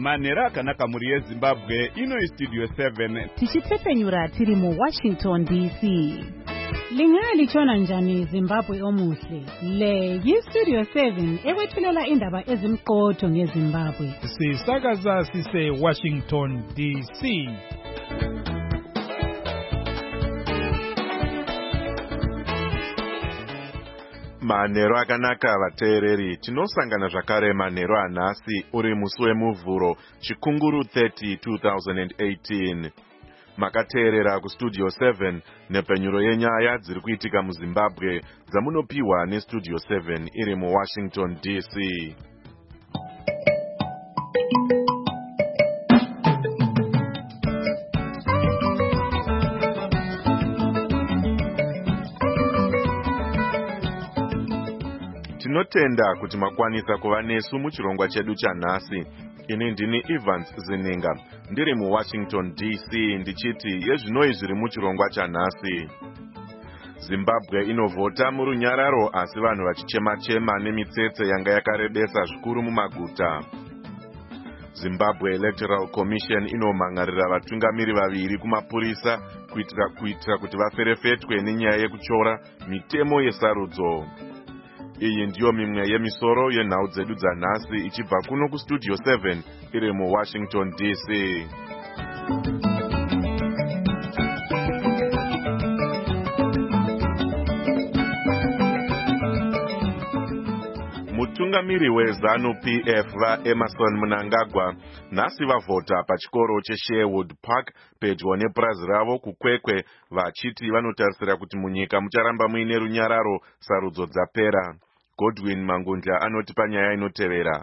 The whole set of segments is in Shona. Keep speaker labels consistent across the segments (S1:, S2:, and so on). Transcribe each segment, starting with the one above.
S1: manhero akanaka mhuri yezimbabwe. Ino istudio 7
S2: tichitepfenyura tiri muWashington DC. Lingalichona njani Zimbabwe omuhle? Le yistudio 7 ewethulela indaba ezimqotho ngeZimbabwe.
S3: Sisakaza sise Washington DC.
S4: Manhero akanaka vateereri, tinosangana zvakare manhero anhasi uri musi wemuvhuro chikunguru 30 2018. Makateerera kustudio 7 nepfenyuro yenyaya dziri kuitika muZimbabwe dzamunopiwa nestudio 7 iri muWashington DC. Tinotenda kuti makwanisa kuva nesu muchirongwa chedu chanhasi. Ini ndini Evans Zininga, ndiri muWashington DC ndichiti yezvinoi zviri muchirongwa chanhasi. Zimbabwe inovhota murunyararo asi vanhu vachichema-chema nemitsetse yanga yakarebesa zvikuru mumaguta. Zimbabwe Electoral Commission inomhangarira vatungamiri vaviri kumapurisa kuitira kuti vaferefetwe nenyaya yekuchora mitemo yesarudzo. Iyi ndiyo mimwe yemisoro yenhau dzedu dzanhasi ichibva kuno kustudio 7 iri muWashington DC. Mutungamiri weZANU-PF vaEmerson Mnangagwa nhasi vavhota pachikoro cheSherwood Park pedyo nepurazi ravo kukwekwe vachiti vanotarisira kuti munyika mucharamba muine runyararo sarudzo dzapera. Godwin Mangundla anoti panyaya inotevera.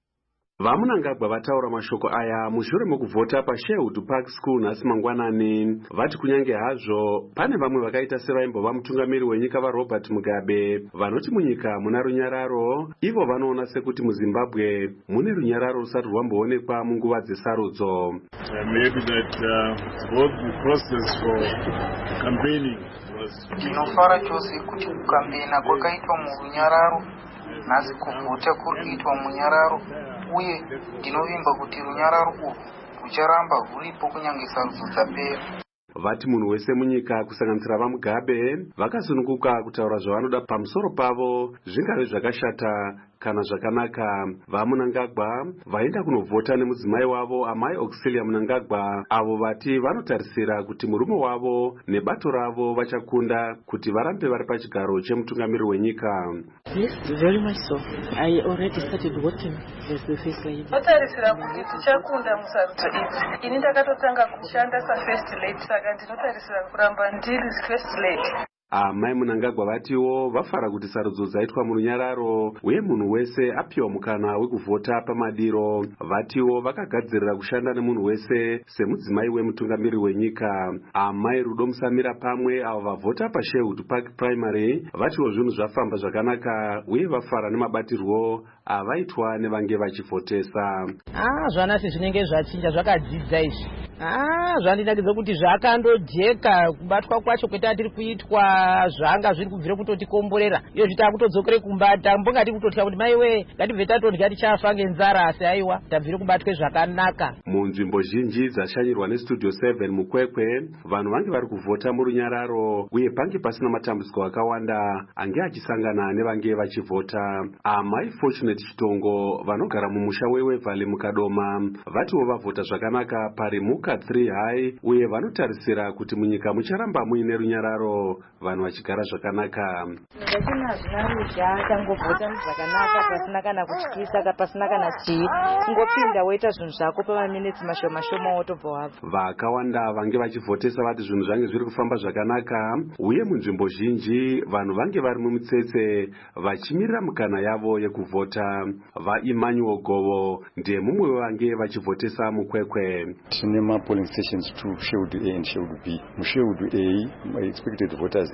S5: VaMnangagwa vataura mashoko aya mushure mekuvhota paSherwood Park School nhasi mangwanani. Vati kunyange hazvo pane vamwe vakaita sevaimbova mutungamiri wenyika vaRobert Mugabe vanoti munyika muna runyararo, ivo vanoona sekuti muZimbabwe mune runyararo rusati rwamboonekwa munguva dzesarudzo.
S6: Maybe that both the process for campaigning.
S7: Ndinofara chose kuti kukambena kwakaitwa murunyararo, nhasi kuvhota kuri kuitwa munyararo, uye ndinovimba kuti runyararo urwu rucharamba rwuripo kunyange sarudzo dzapera.
S5: Vati munhu wese munyika kusanganisira vaMugabe vakasununguka kutaura zvavanoda pamusoro pavo, zvingave zvakashata kana zvakanaka. VaMnangagwa vaenda kunovhota nemudzimai wavo amai Auxilia Mnangagwa, avo vati vanotarisira kuti murume wavo nebato ravo vachakunda kuti varambe vari pachigaro chemutungamiri wenyika.
S8: Yes, very much so. I already started working as the first lady.
S9: Notarisira kuti tichakunda musarudzo idzi. Ini ndakatotanga kushanda sa-first lady, saka ndinotarisira kuramba ndiri first lady.
S5: Amai Mnangagwa vatiwo vafara kuti sarudzo dzaitwa murunyararo uye munhu wese apiwa mukana wekuvhota pamadiro. Vatiwo vakagadzirira kushanda nemunhu wese semudzimai wemutungamiri wenyika. Amai Rudo Musamira pamwe avo vavhota paSherwood Park Primary vatiwo zvinhu zvafamba zvakanaka uye vafara nemabatirwo avaitwa nevange vachivhotesa.
S10: Zvanasi zvinenge zvachinja zvakadzidza izvi. Zvandinakidza kuti zvakandojeka kubatwa kwacho kwetiri kuitwa zvanga zviri kubvira kutotikomborera. Iyo zvitakutodzokere kumbata mbongati kutotya kuti maiwe ngatibve tatodya tichafa ngenzara, asi aiwa tabvire kubatwe zvakanaka.
S5: Munzvimbo zhinji dzashanyirwa nestudio 7 mukwekwe vanhu vange vari kuvhota murunyararo uye pange pasina matambudziko akawanda ange achisangana nevange vachivhota. Amai Fortunate Chitongo vanogara mumusha weWeValley mukadoma vatiwo vavhota zvakanaka parimuka 3 high uye vanotarisira kuti munyika mucharamba muine runyararo, vanhu vachigara zvakanaka.
S8: Ndakina zvinarudya tangovhota zvakanaka pasina kana kutyisa pasina kana chii, kungopinda woita zvinhu zvako pamaminitsi mashoma wotobva wabva.
S5: Vakawanda vange vachivhotesa vati zvinhu zvange zviri kufamba zvakanaka uye munzvimbo zhinji vanhu vange vari mumitsetse vachimirira mukana yavo yekuvhota. VaEmmanuel Govo ndiye mumwe vange vachivhotesa mukwekwe.
S6: Tine polling stations to Sherwood A and Sherwood B. Sherwood A, my expected voters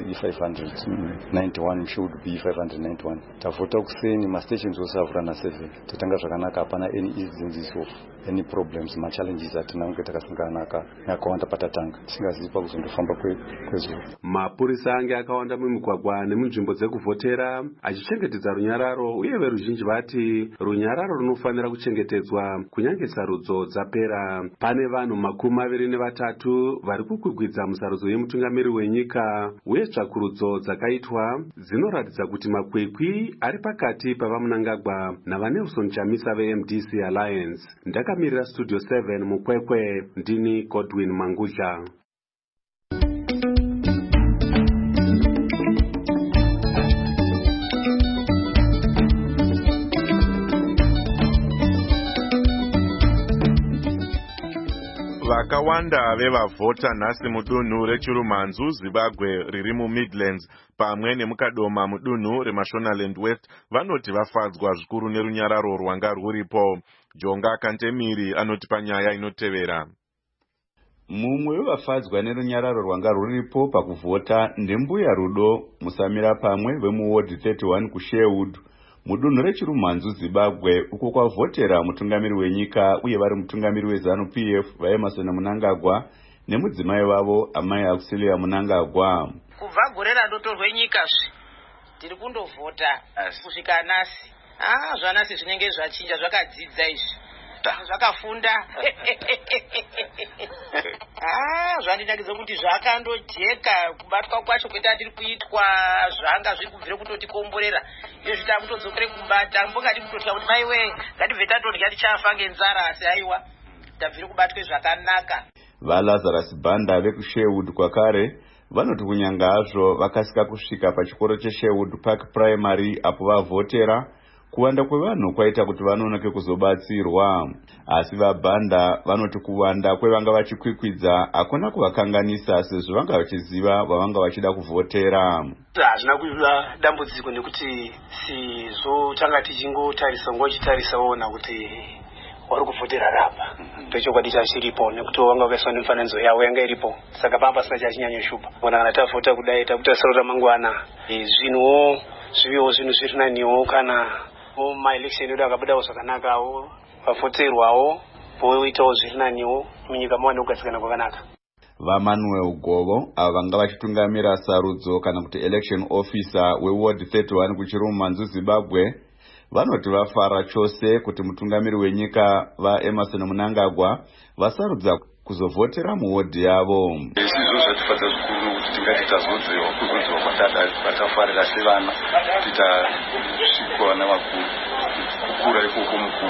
S11: 591 should be 591 tavhota kuseni mastations ose avhura na7 tatanga zvakanaka hapana any instances of any problems machallenges atina kunge takasangana nakawanda patatanga tisingazivi pakuzondofamba kwezuva.
S5: Mapurisa ange akawanda mumigwagwa nemunzvimbo dzekuvhotera achichengetedza runyararo, uye veruzhinji vati runyararo runofanira kuchengetedzwa kunyange sarudzo dzapera. Pane vanhu 23 vari kukwigwidza musarudzo yemutungamiri wenyika, uye tsvakurudzo dzakaitwa dzinoratidza kuti makwikwi ari pakati pavaMnangagwa navaNelson Chamisa veMDC Alliance. Ndakamirira Studio 7 mukwekwe, ndini Godwin Mangudla.
S4: Vakawanda vevavhota nhasi mudunhu reChirumanzu, Zimbabwe riri muMidlands pamwe nemukadoma mudunhu reMashonaland West vanoti vafadzwa zvikuru nerunyararo rwanga rwuripo. Jonga Kantemiri anoti panyaya inotevera.
S12: Mumwe wevafadzwa nerunyararo rwanga rwuripo pakuvhota ndembuya Rudo Musamira pamwe vemuward 31 kuSherwood mudunhu reChirumanzu, Zimbabwe, uko kwavhotera mutungamiri wenyika uye vari mutungamiri weZanu PF vaEmerson Mnangagwa nemudzimai wavo amai Auxilia Mnangagwa.
S10: Kubva gore radotorwe nyika tiri kundovhota kusvika nhasi. Zvanasi zvinenge zvachinja, zvakadzidza izvi, zvakafunda. Zvandinakidza kuti zvakandojeka kubatwa kwacho kweta tiri kuitwa zvanga zviri kubvira kutotikomborera. Izvi takutodzokere kumbata mbongati kutotya kuti maiwe ngatibve tatodya tichafa ngenzara, asi aiwa tabvire kubatwe zvakanaka.
S12: VaLazarus Banda vekuSherwood kwakare vanoti kunyanga hazvo vakasika kusvika pachikoro cheSherwood Park Primary apo vavhotera, kuwanda kwevanhu kwaita kuti vanonoke kuzobatsirwa. Asi vaBanda vanoti kuwanda kwevanga vachikwikwidza hakuna kuvakanganisa sezvo vanga vachiziva vavanga vachida kuvhotera.
S13: Hazvina kuva dambudziko nekuti sizotanga tichingotarisa ngochitarisaona kuti wari kuvhotera rapa ndochokwadi chachiripo nekuti wanga wakaiswa nemifananidzo yawo yanga iripo, saka pamba pasina chachinyanyoshupa. Ona kana tavhota kudai takutasarura mangwana zvinhuwo zviviwo zvinhu zviri naniwo kana maelection edu akabudawo zvakanakawo vavhoterwawo voitawo zviri naniwo munyika mawane kugadzikana kwakanaka.
S12: VaManuel Govo ava vanga vachitungamira sarudzo kana kuti election officer weward 31 kuChirumanzu, Zimbabwe, vanoti vafara chose kuti mutungamiri wenyika vaEmerson Mnangagwa vasarudza kuzovhotera muwodhi yavo.
S14: Izvo zvatifadza zvikuru kuti tingati tazodziwa kuzodziwa kwatafarira sevana titasvikwa navakuru kukura ikoko mukuru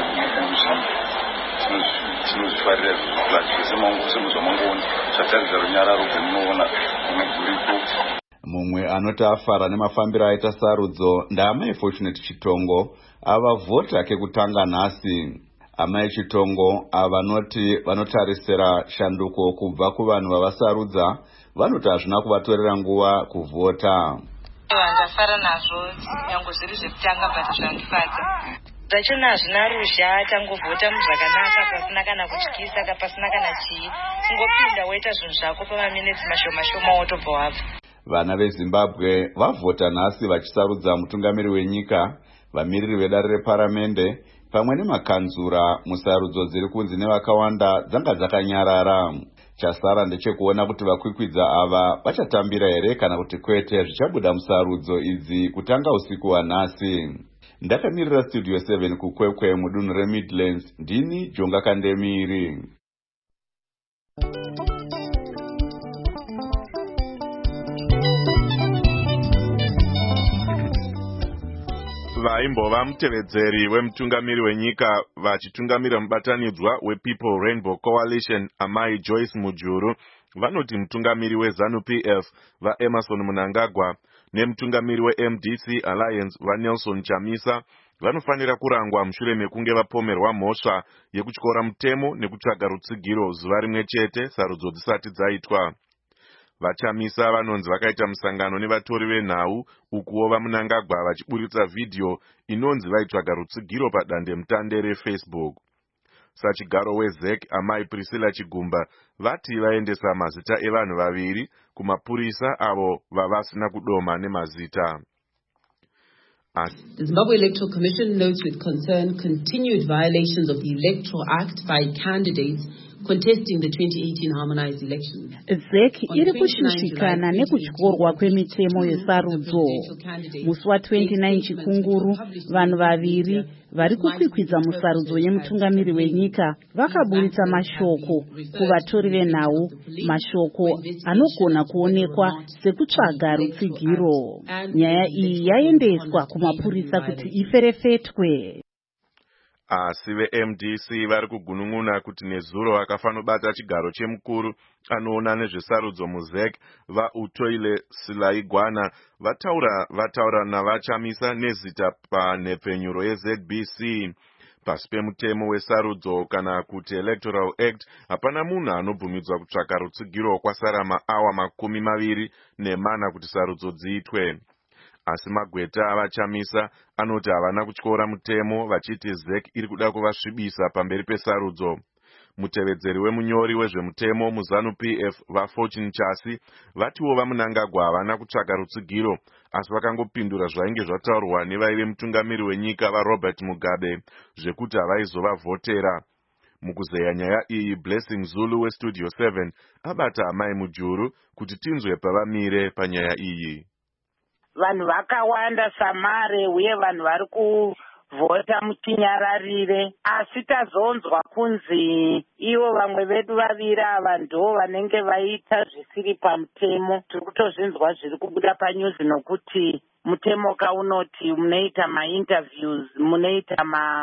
S14: tinozvifarira semuzvamangoni zvataridza runyararo rwemunoona muguripo.
S12: Mumwe anoti afara nemafambiro aita sarudzo ndaamai Fortunate Chitongo avavhota kekutanga nhasi. Amai Chitongo avanoti vanotarisira shanduko kubva kuvanhu vavasarudza vanoti hazvina kuvatorera nguva kuvhota.
S8: Ndafara nazvo nyange zviri zvekutanga but zvandifadza zvachona hazvina ruzha, tangovhota muzvakanaka pasina kana kutyisa pasina kana chii, kungopinda woita zvinhu zvako pamaminitsi mashoma wotobva wabva.
S12: Vana veZimbabwe vavhota nhasi vachisarudza mutungamiri wenyika, vamiriri vedare reparamende pamwe nemakanzura musarudzo dziri kunzi nevakawanda dzanga dzakanyarara. Chasara ndechekuona kuti vakwikwidza ava vachatambira here kana kuti kwete zvichabuda musarudzo idzi kutanga usiku wanhasi. Ndakamirira Studio 7 kukwekwe mudunhu reMidlands, ndini Jonga Kandemiri.
S4: Vaimbova mutevedzeri wemutungamiri wenyika vachitungamira mubatanidzwa wePeople Rainbow Coalition amai Joyce Mujuru vanoti mutungamiri weZanu PF vaEmerson Mnangagwa nemutungamiri weMDC Alliance vaNelson Chamisa vanofanira kurangwa mushure mekunge vapomerwa mhosva yekutyora mutemo nekutsvaga rutsigiro zuva rimwe chete sarudzo dzisati dzaitwa. VaChamisa vanonzi vakaita musangano nevatori venhau ukuwo vaMnangagwa vachiburitsa vhidhiyo inonzi vaitsvaga rutsigiro padande mutande reFacebook. sachigaro weZEC amai Priscilla Chigumba vati vaendesa mazita evanhu vaviri kumapurisa avo vavasina kudoma nemazita.
S15: The Zimbabwe Electoral Commission notes with concern continued violations of the Electoral Act by candidates contesting the 2018 harmonized elections.
S2: ZEC iri kushushikana nekutyorwa kwemitemo yesarudzo. Musi wa29 Chikunguru, vanhu vaviri vari kukwikwidza musarudzo yemutungamiri wenyika vakaburitsa mashoko kuvatori venhau, mashoko anogona kuonekwa sekutsvaga rutsigiro. Nyaya iyi yaendeswa kumapurisa kuti iferefetwe.
S4: Asi veMDC vari kugunun'una kuti Nezuro akafanobata chigaro chemukuru anoona nezvesarudzo muZEC vaUtoile Silaigwana vataura navachamisa nezita panhepfenyuro yeZBC. Pasi pemutemo wesarudzo kana kuti Electoral Act hapana munhu anobvumidzwa kutsvaka rutsigiro kwasara maawa 24 kuti sarudzo dziitwe. Asi magweta avachamisa anoti havana kutyora mutemo vachiti ZEC iri kuda kuvasvibisa pamberi pesarudzo. Mutevedzeri wemunyori wezvemutemo muZANU-PF vaFortune Chasi vatiwo vaMunangagwa havana kutsvaka rutsigiro asi vakangopindura zvainge zvataurwa nevaive mutungamiri wenyika vaRobert Mugabe zvekuti havaizovavhotera. Mukuzeya nyaya iyi Blessing Zulu weStudio 7 abata amai Mujuru kuti tinzwe pavamire panyaya iyi.
S16: Vanhu vakawanda samare uye vanhu vari kuvhota muchinyararire, asi tazonzwa kunzi ivo vamwe vedu vaviri ava ndo vanenge vaita zvisiri pamutemo. Tiri kutozvinzwa zviri kubuda panyuzi nokuti mutemo kaunoti munoita mainterviews, munoita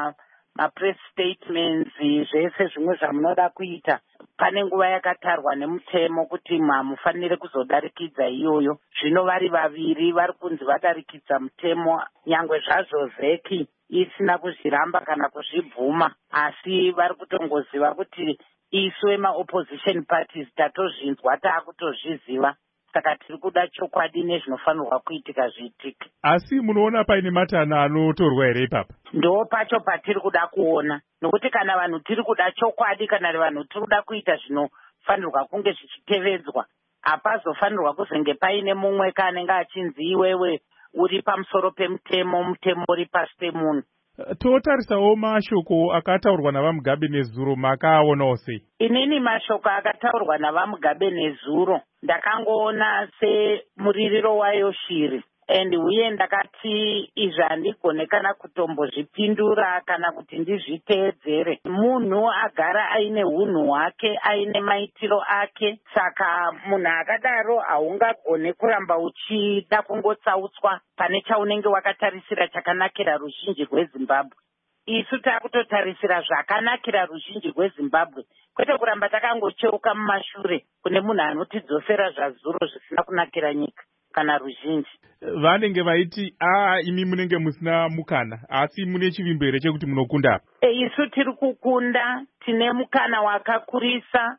S16: mapress statements, zvese zvimwe zvamunoda kuita. Pane nguva yakatarwa nemutemo kuti hamufanire kuzodarikidza iyoyo. Zvino vari vaviri vari kunzi vadarikidza mutemo, nyangwe zvazvo ZEC isina kuzviramba kana kuzvibvuma, asi vari kutongoziva kuti isu ema-opposition parties tatozvinzwa taakutozviziva. Saka tiri kuda chokwadi nezvinofanirwa kuitika zviitike.
S3: Asi munoona paine matana anotorwa here ipapa?
S16: Ndo pacho patiri kuda kuona. Nokuti kana vanhu tiri kuda chokwadi, kana vanhu tiri kuda kuita zvinofanirwa kunge zvichitevedzwa, hapazofanirwa kuzenge paine mumwe kanenge achinzi iwewe uri pamusoro pemutemo, mutemo uri pasi pemunhu.
S3: Totarisawo mashoko akataurwa navaMugabe Nezuro, makaaonawo sei?
S16: Inini mashoko akataurwa navaMugabe Nezuro ndakangoona semuririro wayo shiri, uye ndakati izvi handigone kana kutombozvipindura kana kuti ndizviteedzere. Munhu agara aine hunhu hwake, aine maitiro ake, saka munhu akadaro haungagone kuramba uchida kungotsautswa pane chaunenge wakatarisira chakanakira ruzhinji rweZimbabwe. Isu takutotarisira zvakanakira ruzhinji rweZimbabwe, kwete kuramba takangocheuka mumashure kune munhu anotidzosera zvazuro zvisina kunakira nyika kana ruzhinji.
S3: Vanenge vaiti imi munenge musina mukana, asi mune chivimbo here chekuti munokunda?
S16: Isu tiri kukunda, tine mukana wakakurisa.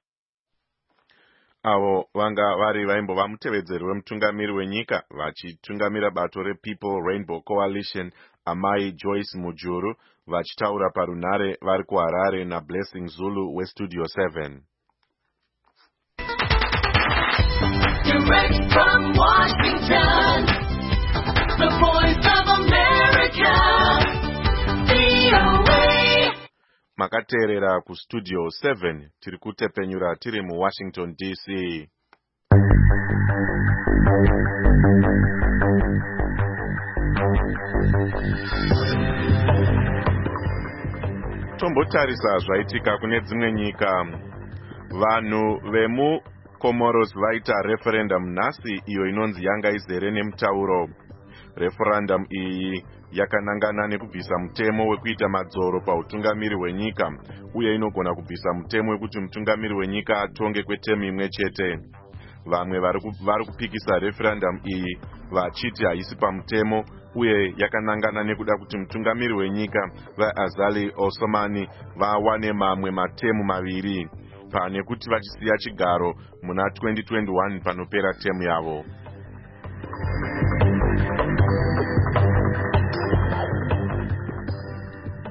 S4: Avo vanga vari vaimbova mutevedzeri wemutungamiri wenyika vachitungamira bato rePeople Rainbow Coalition amai Joyce Mujuru vachitaura parunhare vari kuHarare naBlessing Zulu weStudio 7.
S17: Direct from Washington, the Voice of America, VOA.
S4: Makateerera kuStudio 7 tiri kutepenyura tiri muWashington DC. Tombotarisa zvaitika kune dzimwe nyika. Vanhu vemuComoros vaita referendum nhasi iyo inonzi yanga izere nemutauro. Referendum iyi yakanangana nekubvisa mutemo wekuita madzoro pautungamiri hwenyika uye inogona kubvisa mutemo wekuti mutungamiri wenyika atonge kwetemu imwe chete. Vamwe vari kupikisa referendum iyi vachiti haisi pamutemo uye yakanangana nekuda kuti mutungamiri wenyika vaAzali Osomani vawane mamwe matemu maviri pane kuti vachisiya chigaro muna 2021 panopera temu yavo.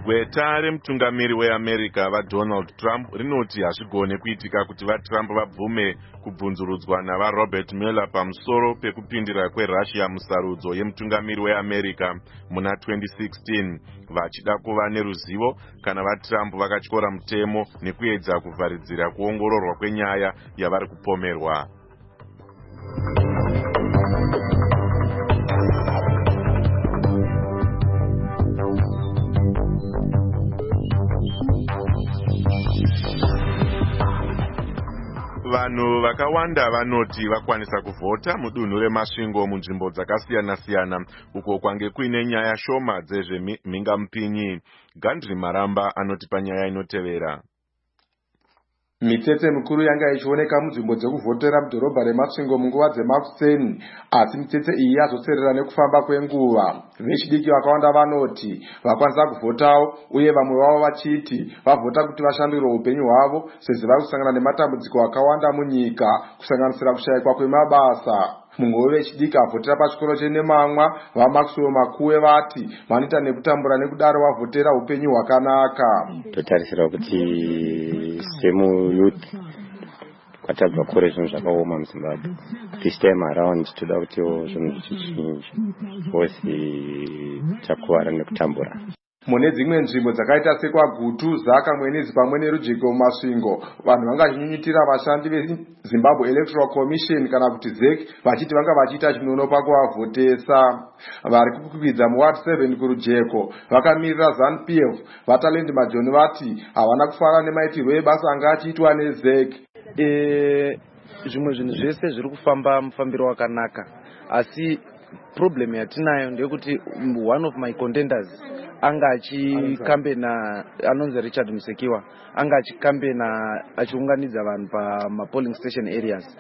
S4: Gweta remutungamiri weAmerica vaDonald Trump rinoti hazvigone kuitika kuti vaTrump vabvume kubvunzurudzwa navaRobert Mueller pamusoro pekupindira kweRussia musarudzo yemutungamiri weAmerica muna 2016 vachida kuva neruzivo kana vaTrump vakatyora mutemo nekuedza kuvharidzira kuongororwa kwenyaya yavari kupomerwa. Vanhu vakawanda vanoti vakwanisa kuvhota mudunhu remasvingo munzvimbo dzakasiyana-siyana uko kwange kuine nyaya shoma dzezvemhingamupinyi. Gandri Maramba anoti panyaya inotevera.
S18: Mitsetse mikuru yanga ichioneka munzvimbo dzekuvhotera mudhorobha remasvingo munguva dzemakuseni, asi mitsetse iyi yazoserera nekufamba kwenguva. Vechidiki vakawanda vanoti vakwanisa kuvhotawo, uye vamwe vavo vachiti vavhota kuti vashandurwe upenyu hwavo sezvo vari kusangana nematambudziko akawanda munyika, kusanganisira kushayikwa kwemabasa. Mumwe wevechidiki avhotera pachikoro cheNemamwa vaMaxwell Makuwe vati vanoita nekutambura nekudaro vavhotera upenyu hwakanaka.
S19: Totarisira kuti semuyuth kwatabva kure zvinhu zvakaoma muZimbabwe. This time around toda kutiwo zvinhu zvichinji vosi takuwara nekutambura.
S18: Mune dzimwe nzvimbo dzakaita sekwaGutu, Zaka, Mwenezi pamwe neRujeko mumasvingo, vanhu vanga vachinyunyutira vashandi veZimbabwe Electoral Commission kana kuti ZEC vachiti vanga vachiita chinono pakuvavhotesa. Vari kukwidza muWard 7 kuRujeko vakamirira ZANU-PF vaTalend Majoni vati havana kufara nemaitirwo ebasa anga achiitwa neZEC.
S20: Zvimwe zvinhu zvese zviri kufamba mufambiro wakanaka, asi problem yatinayo ndeyekuti one of my contenders anga achikambena anonzi Richard Musekiwa anga achikambena achiunganidza vanhu pamapolling station areas.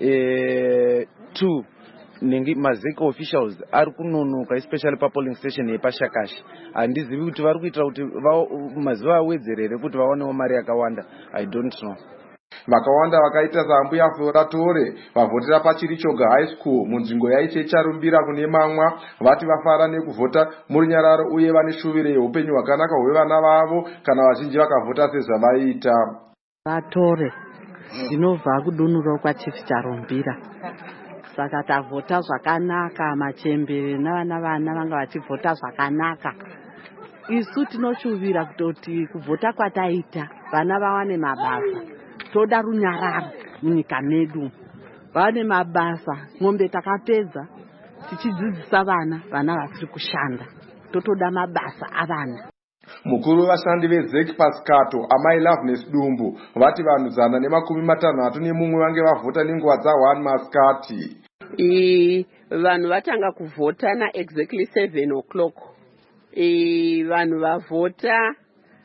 S20: Two, mazec officials ari kunonoka especially papolling station yepashakashi. Handizivi kuti vari kuitira kuti mazuva awedzerere kuti vaonewo mari yakawanda. I don't know.
S18: Vakawanda vakaita saMbuya Flora Tore vavhotera paChirichoga High School munzvimbo yaichecharumbira kune Mamwa vati vafara nekuvhota murunyararo uye vane shuviro yeupenyu hwakanaka hwevana vavo kana vazhinji vakavhota sezvavaita.
S21: Vatore ndinobva kudunuro kwaChief Charumbira, saka tavhota zvakanaka. Machembere navana vanga vachivhota zvakanaka. Isu tinoshuvira kutoti kuvhota kwataita vana vawane mabasa. Toda runyararo munyika medu, vane mabasa. Ng'ombe takatedza tichidzidzisa vana vasiri kushanda. Totoda mabasa avana.
S18: Mukuru wevashandi veZEC Pascato Amai Loveness Dumbu vati vanhu 151 vange vavhota nenguva dza1 masikati.
S22: Vanhu vatanga kuvhota na exactly 7 o'clock. Vanhu vavhota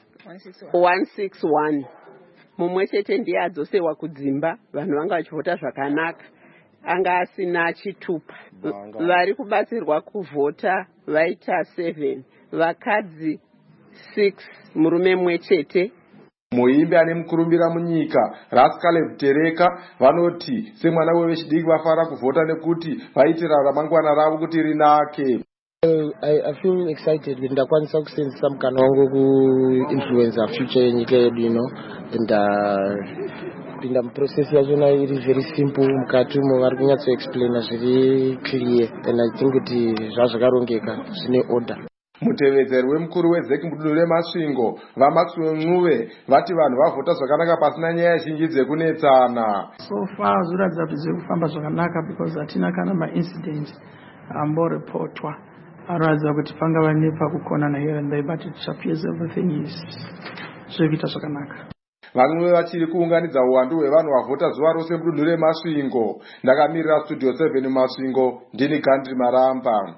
S22: 161. Mumwe chete ndiye adzosewa kudzimba. Vanhu vanga vachivhota zvakanaka, anga asina chitupa. Vari kubatsirwa kuvhota vaita 7, vakadzi 6, murume mumwe chete.
S18: Muimbi ane mukurumbira munyika Rascal Tereka vanoti semwana wevechidiki vafara kuvhota nekuti vaitira ramangwana ravo kuti rinake.
S23: I feel excited with ndakwanisa kusenzisa mukana wangu ku-influence future yenyika yedu, and pinda muprocess yachona iri very simple. Mukati umo vari kunyatso explaina zviri clear, and I think kuti zvazvakarongeka zvine order.
S18: Mutevedzeri wemukuru weZEC mudunhu remasvingo vaMaxwell Ncube vati vanhu vavhota zvakanaka pasina nyaya zhinji dzekunetsana.
S24: So far zviratidza kuti zviri kufamba zvakanaka because hatina kana maincident amborepotwa. Aradza kuti panga vane pakukonana here and there, but it appears everything is zvikuita zvakanaka.
S18: Vamwe vachiri kuunganidza uwandu hwevanhu vavhota zuva rose mudunhu remasvingo. Ndakamirira Studio 7 Masvingo, ndini Gandri Maramba.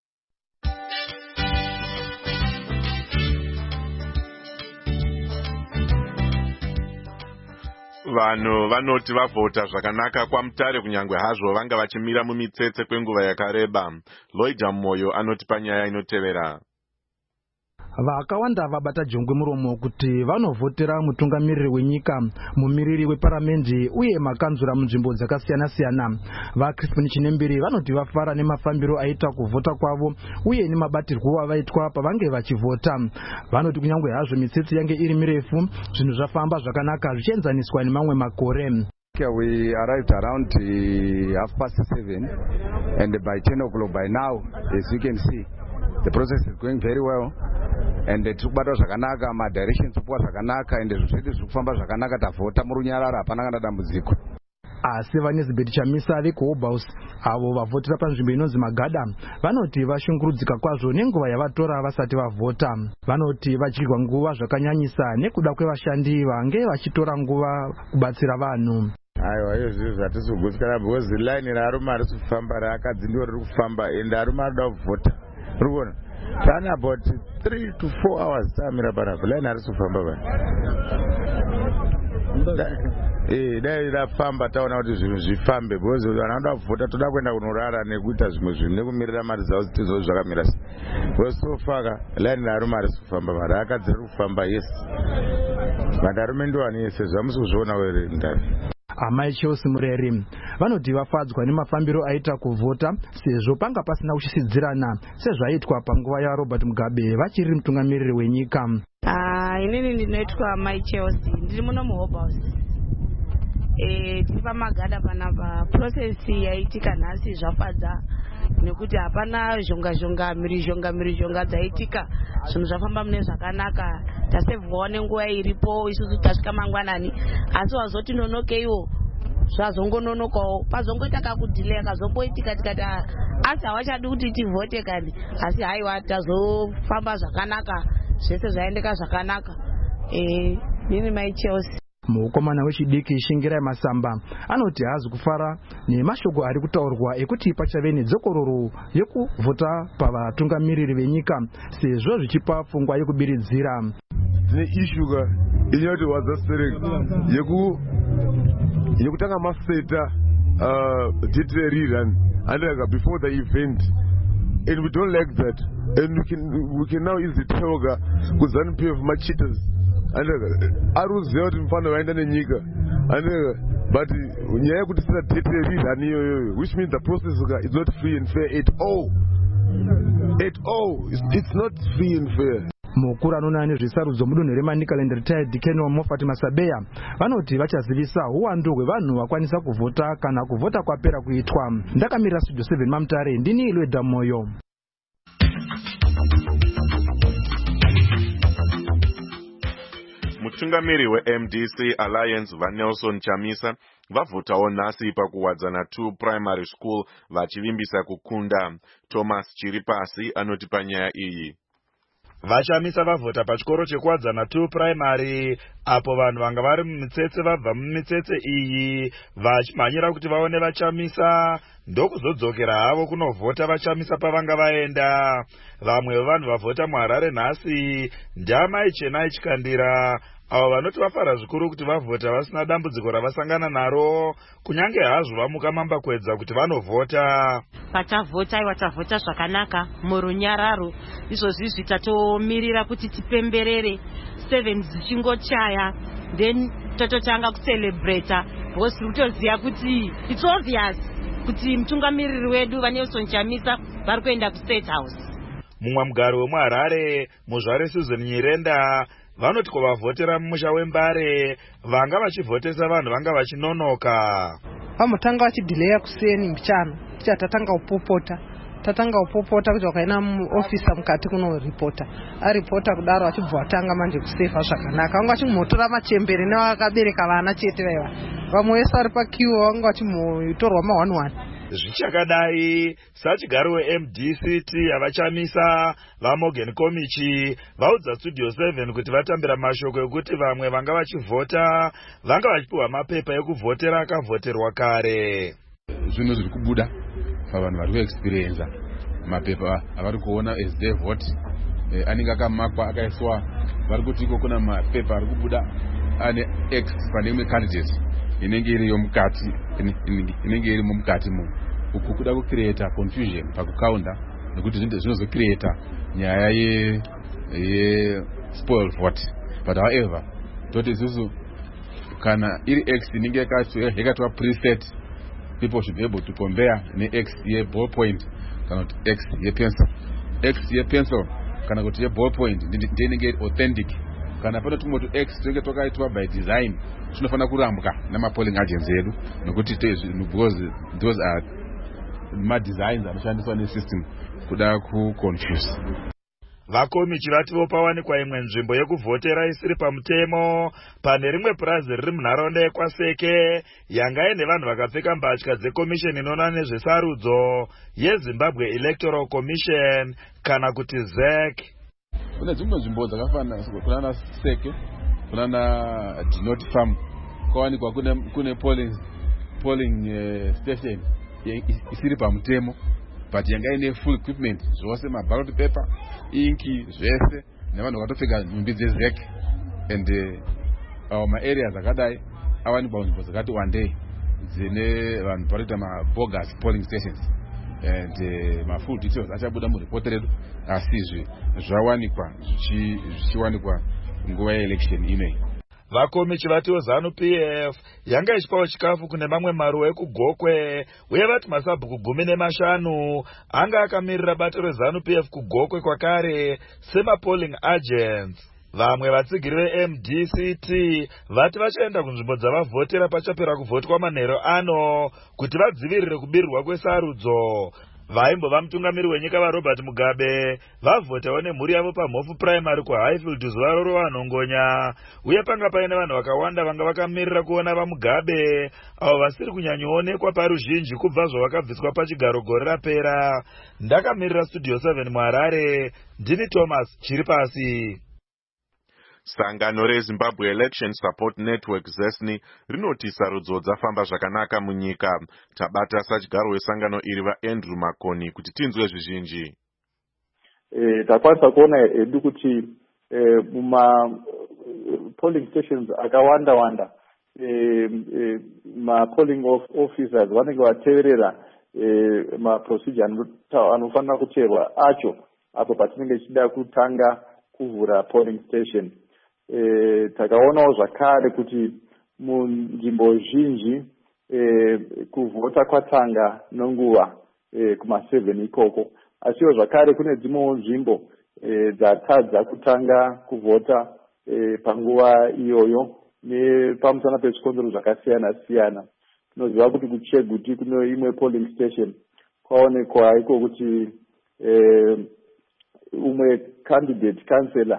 S4: Vanhu vanoti vavhota zvakanaka kwaMutare kunyangwe hazvo vanga vachimira mumitsetse kwenguva yakareba. Lloyd Moyo anoti panyaya inotevera.
S1: vakawanda vabata jongwe muromo kuti vanovhotera mutungamiriri wenyika, mumiriri weparamende uye makanzura munzvimbo dzakasiyana-siyana. VaCrispin Chinembiri vanoti vafara nemafambiro aita kuvhota kwavo uye nemabatirwo avaitwa pavange vachivhota. Vanoti kunyange hazvo mitsetse yange iri mirefu, zvinhu zvafamba zvakanaka zvichienzaniswa nemamwe makore.
S6: We arrived around 7:30 and by 10 o'clock by now, as you can see, the process is going very well. And tikubata zvakanaka, ma directions kupuwa zvakanaka, and zvitu zvikufamba zvakanaka, tavhota murunyarara, hapana kana dambudziko.
S1: Asi vaNesbeth Chamisa veCohouse avo vavhotera panzvimbo inonzi Magada vanoti vashungurudzika kwazvo nenguva yavatora vasati vavhota. Vanoti vachirwa nguva zvakanyanyisa nekuda kwevashandi vange vachitora nguva kubatsira vanhu.
S7: Aiwa, izvi zvatisi kugutsira because line rarume ari kufamba rakadzi ndio riri kufamba ende arume arikuda kuvhota. Urikuona? Tani about 3 to 4 hours tamira panapa line ari kufamba bani. Dai rafamba taona kuti zvinhu zvifambe because vanoda kuvhota toda kuenda kunorara nekuita zvimwe zvinhu nekumirira mari dzavo dzitizo zvakamira sei. Because so far line rarume ari kufamba bani rakadzi riri kufamba yes. Vanarume ndiwani yese zvamusi kuzviona ere ndani.
S1: Amai Chelsea Mureri vanoti vafadzwa nemafambiro aita kuvhota sezvo panga pasina kuchisidzirana sezvaitwa panguva yaRobert Mugabe vachiri mutungamiriri wenyika.
S9: Inini ndinoitwa Amai Chelsea, ndiri muno muHouse. Tiri paMagada panapa. Process yaitika nhasi zvafadza nekuti hapana zhonga mhirizhonga dzaitika, zvinhu zvafamba mune zvakanaka. Tasevhwawo nenguva iripo, isusu tasvika mangwanani, asi wazoti nonokeiwo zvazongononokawo, pazongoita kakudhilei kazomboitika tikati asi havachadi kuti tivhote kani, asi haiwa tazofamba zvakanaka, zvese zvaendeka zvakanaka. Nini Mai Chelsea.
S1: Mukomana wechidiki Shingirai Masamba anoti haazi kufara nemashoko ari kutaurwa ekuti pachave nedzokororo yekuvhota pavatungamiriri venyika sezvo zvichipa pfungwa yekubiridzira.
S25: Tine ishuka inyati wadzasireka yekutanga maseta date rerun and before the event, and we don't like that, and we can now easily tell kuzanu-PF macheaters and aruziva kuti mufana vaenda nenyika but nyaya yekuti sina date rerun iyoyo, which means the process is not free and fair at all. It's not free and fair.
S1: Mukuru anoona nezvesarudzo mudunhu reManicaland retired Colonel Moffat Masabeya vanoti vachazivisa uwandu hwevanhu vakwanisa kuvhota kana kuvhota kwapera kuitwa. Ndakamirira Studio 7 Mamutare, ndini Ilweda Moyo.
S4: Mutungamiri weMDC Alliance vaNelson Chamisa vavhotawo nhasi pakuwadzana 2 primary school vachivimbisa kukunda. Thomas Chiripasi anoti panyaya iyi.
S26: Vachamisa vavhota pachikoro chekuwadzana 2 primary apo vanhu vanga vari mumitsetse vabva mumitsetse iyi vachimhanyira kuti vaone Vachamisa ndokuzodzokera havo kunovhota Vachamisa pavanga vaenda. Vamwe vevanhu vavhota muHarare nhasi ndamai Chenai Chikandira avo vanoti vafara zvikuru kuti vavhota vasina dambudziko ravasangana naro kunyange hazvo vamuka mambakwedza kuti vanovhota.
S27: Patavhota iwa tavhota zvakanaka murunyararo, izvozvi tatomirira kuti tipemberere 7 dzichingochaya then tototanga kucelebrata because kutoziva kuti it's obvious kuti mutungamiriri wedu vaNelson Chamisa vari kuenda kuState House.
S26: Mumwe mugari wemuHarare Muzvare Susan Nyirenda vanoti kuvavhotera mumusha weMbare vanga vachivhotesa vanhu vanga vachinonoka.
S10: Vamutanga vachidhileya kuseni mbichano kuti tatanga upopota kuti wakaina muofisa mukati kunoripota aripota kudaro achibva watanga manje kusefa zvakanaka. Vanga vachimotora machembere nevakabereka vana chete vaiva, vamwe vese vari pakiwo vanga vachimotorwa ma11.
S26: Zvichakadai sachigaro weMDCT Vachamisa vaMorgan Komichi vaudza Studio 7 kuti vatambira mashoko ekuti vamwe vanga vachivhota vanga vachipiwa mapepa ekuvhotera akavhoterwa kare.
S28: Zvinhu zviri kubuda pavanhu vari kuexperienza mapepa avari kuona as they vote anenge akamakwa akaiswa, vari kuti iko kuna mapepa ari kubuda ane X pane imwe candidate inenge iriyo mukati, inenge irimo mukati mo uku kuda kucreata confusion pakukaunda nekuti zvinozocreata nyaya spoil vote. But however, toti isusu kana iri X inenge yakatwa preset, people should be able to compare ne X ye ballpoint kana kuti X ye pencil. X ye pencil kana kuti ye ballpoint ndinenge authentic. Kana pano tumoti X tinenge twakaitwa by design, tinofana kurambwa namapolling agents edu nokuti because those are ma designs anoshandiswa nesystem kuda kuconfuse.
S26: Vakomi chivati vopawanikwa imwe nzvimbo yekuvhotera isiri pamutemo pane rimwe purazi riri munharaunda yekwaseke yanga ine vanhu vakapfeka mbatya dzekomisheni inoona nezvesarudzo yeZimbabwe Electoral Commission kana kuti ZEC.
S28: Kune dzimwe nzvimbo dzakafanana kunana Seke, kunana Dinot Farm, kwawanikwa kune polling station isiri pamutemo, but yanga ine full equipment zvose, maballot paper, inki zvese, nevanhu vakatopfeka nhumbi dzeZEC. And ma-areas akadai awanikwa nzvimbo dzakati wandei dzine vanhu paroita ma-bogus polling stations. And ma-full details achabuda muripoti redu, asi zvawanikwa zvichiwanikwa nguva yeelection ineyi.
S26: Vakomi chivatiwo ZANU-PF yanga ichipawo chikafu kune mamwe maruwa ekugokwe, uye vati masabhuku 15 anga akamirira bato reZANU-PF kugokwe kwakare sema-polling agents. Vamwe vatsigiri veMDCT vati vachaenda kunzvimbo dzavavhotera pachapera kuvhotwa manheru ano kuti vadzivirire kubirirwa kwesarudzo. Vaimbova mutungamiri wenyika vaRobert Mugabe vavhotawo nemhuri yavo paMhofu Primary kuHighfield zuva roro vanhongonya, uye panga paine vanhu vakawanda vanga vakamirira kuona vaMugabe avo vasiri kunyanyoonekwa paruzhinji kubva zvavakabviswa pachigaro gore rapera. Ndakamirira Studio 7 muHarare, ndini Thomas Chiripasi.
S4: Sangano reZimbabwe Election Support Network ZESNI rinoti sarudzo dzafamba zvakanaka munyika. Tabata sachigaro wesangano iri vaAndrew Makoni kuti tinzwe zvizhinji.
S2: Takwanisa kuona edu kuti muma polling stations akawanda ma polling officers vanenge vateverera ma procedure anofanira kuteerwa acho apo patinenge tichida kutanga kuvhura polling station. Takaonawo zvakare kuti munzvimbo zhinji kuvhota kwatanga nenguva kuma7 ikoko, asiwo zvakare kune dzimwewo nzvimbo dzatadza kutanga kuvhota panguva iyoyo nepamusana pezvikonzero zvakasiyana siyana. Tinoziva kuti kuCheguti kune imwe polling station kwaonekwa iko kuti umwe candidate councillor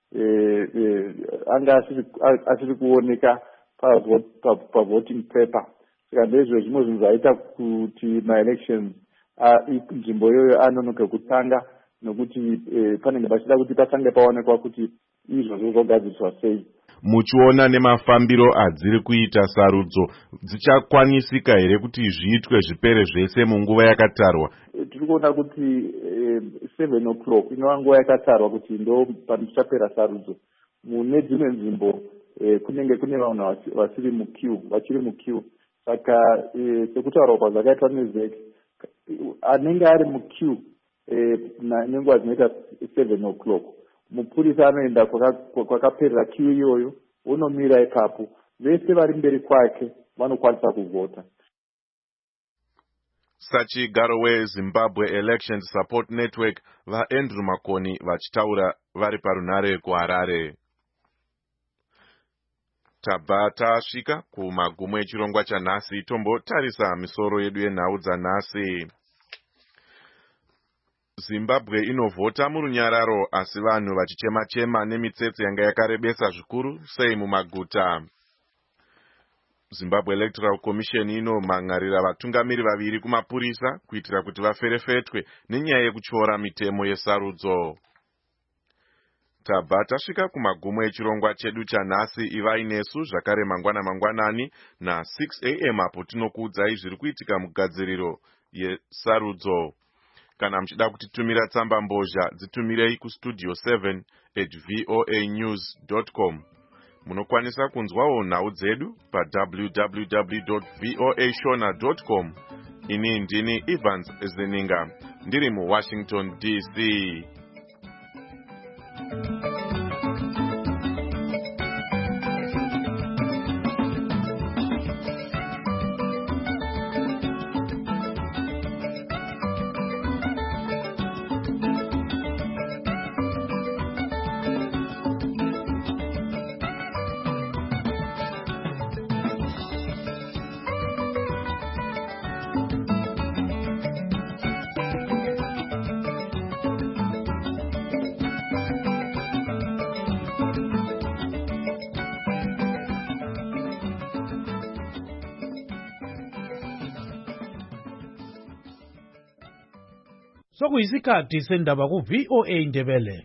S2: anga asiri kuoneka pavoting paper. Saka ndezvo zvimwe zvinhu zvaita kuti ma-elections nzvimbo iyoyo anonoke kutanga, nokuti panenge pachida kuti patange paonekwa kuti izvozvo zvogadziriswa sei.
S4: Muchiona nemafambiro adziri kuita sarudzo dzichakwanisika here kuti zviitwe zvipere zvese munguva yakatarwa?
S2: Tiri kuona kuti 7 o'clock inova nguva yakatarwa kuti ndo panochapera sarudzo. Mune dzimwe nzvimbo kunenge kune vanhu vachiri muqueue. Saka sekutaurwa kwazvakaitwa neZEC, anenge ari muqueue nenguva dzinoita 7 o'clock, mupurisa anoenda kwakaperera queue iyoyo, unomira ipapo, vese vari mberi kwake vanokwanisa kuvhota.
S4: Sachigaro weZimbabwe Election Support Network vaAndrew Makoni vachitaura vari parunare kuHarare. Tabva tasvika kumagumo echirongwa chanhasi, tombotarisa misoro yedu yenhau dzanhasi. Zimbabwe inovhota murunyararo, asi vanhu vachichema-chema nemitsetse yanga yakarebesa zvikuru sei mumaguta. Zimbabwe Electoral Commission inomhangarira vatungamiri vaviri kumapurisa kuitira kuti vaferefetwe nenyaya yekutyora mitemo yesarudzo. Tabva tasvika kumagumo echirongwa chedu chanhasi. Ivai nesu zvakare mangwanani na 6 AM apo tinokuudzai zviri kuitika mugadziriro yesarudzo. Kana muchida kutitumira tsamba mbozha, dzitumirei kustudio 7@voanews.com. Munokwanisa kunzwawo nhau dzedu pa www.voashona.com. Ini ndini Evans Zeninga, ndiri muWashington DC.
S3: Sokuyisikhathi sendaba ku VOA Indebele.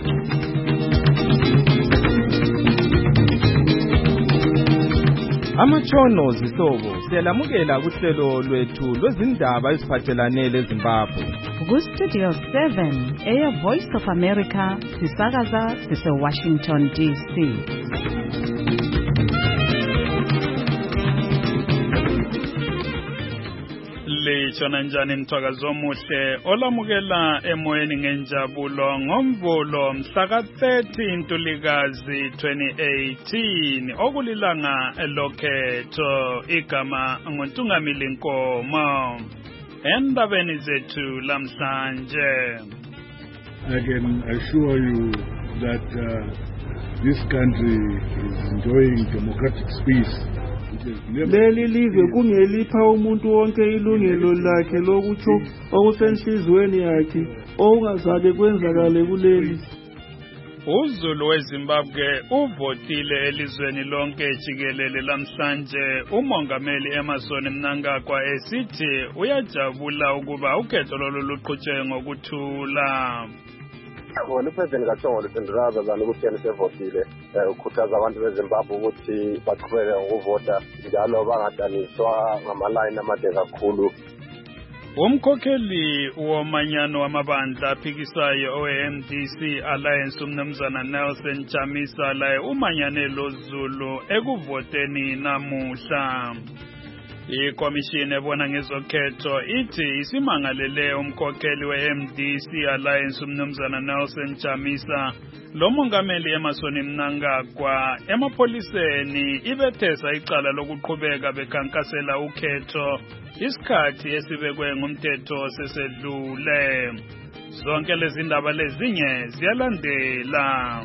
S5: Amatshono zihlobo siyalamukela kuhlelo lwethu lwezindaba eziphathelane leZimbabwe.
S8: Ku-Studio 7 Air Voice of America sisakaza sise-Washington DC.
S11: Lishona njani mthwakazi omuhle olamukela emoyeni ngenjabulo ngomvulo mhla ka-30 Ntulikazi 2018 okulilanga lokhetho igama nguNtungamili Nkomo endabeni zethu lamhlanje.
S25: I can assure you that this country is enjoying democratic peace.
S12: Leli live kungelipha umuntu wonke ilungelo lakhe lokutsho okusenhlizweni yakhe okungazake kwenzakale kuleli.
S11: uZulu weZimbabwe uvotile elizweni lonke jikelele lamhlanje umongameli Emmerson Mnangagwa esithi uyajabula ukuba ukhetho lolu luqhutshwe ngokuthula.
S13: Wona uPresident kaThongolo Sindiraza ukuthi yena sevotile ukhuthaza abantu beZimbabwe ukuthi baqhubeke ngokuvota njalo bangadaniswa ngamalayini amade kakhulu.
S11: Umkhokheli womanyano wamabandla aphikisayo oMDC Alliance umnumzana Nelson Chamisa laye umanyane loZulu ekuvoteni namuhla. Ikomishini ebona ngezokhetho ithi isimangalele umkhokheli weMDC Alliance umnumzana Nelson Chamisa lo mongameli Emmerson Mnangagwa emapoliseni ibethesa icala lokuqhubeka bekhankasela ukhetho isikhathi esibekwe ngumthetho sesedlule. Zonke lezi ndaba lezinye ziyalandela.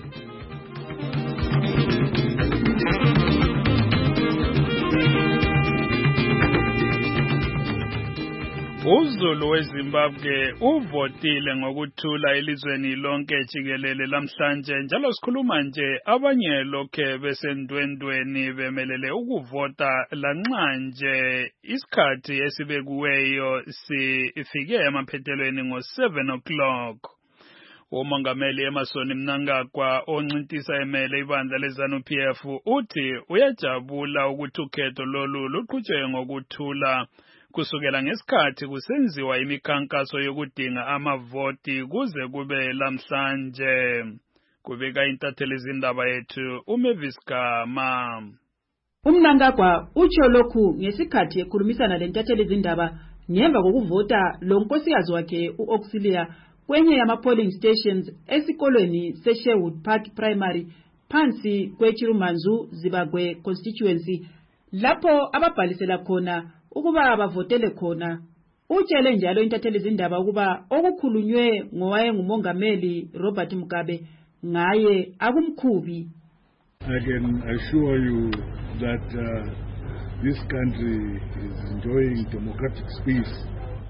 S11: uZulu weZimbabwe uvotile ngokuthula elizweni lonke jikelele lamhlanje njalo sikhuluma nje abanye lokhe besendwendweni bemelele ukuvota lanxanje isikhathi esibekuweyo sifike emaphethelweni ngo7 o'clock. Umongameli Emmerson Mnangagwa oncintisa emele ibandla leZANU-PF uthi uyajabula ukuthi ukhetho lolu luqhutshwe ngokuthula kusukela ngesikhathi kusenziwa imikhankaso yokudinga amavoti kuze kube lamhlanje. Kubika intatheli izindaba yethu uMavis Gama.
S14: Mnangagwa utsho lokhu ngesikhathi ekhulumisana lentatheli izindaba ngemva kokuvota lo nkosikazi wakhe uAuxilia kwenye yama-polling stations esikolweni seSherwood Park Primary phansi kweChirumanzu Zibagwe constituency lapho ababhalisela khona ukuba bavotele khona. Utshele njalo intatheli izindaba ukuba okukhulunywe ngowayengumongameli Robert Mugabe ngaye akumkhubi.
S25: I can assure you that this country is enjoying democratic peace.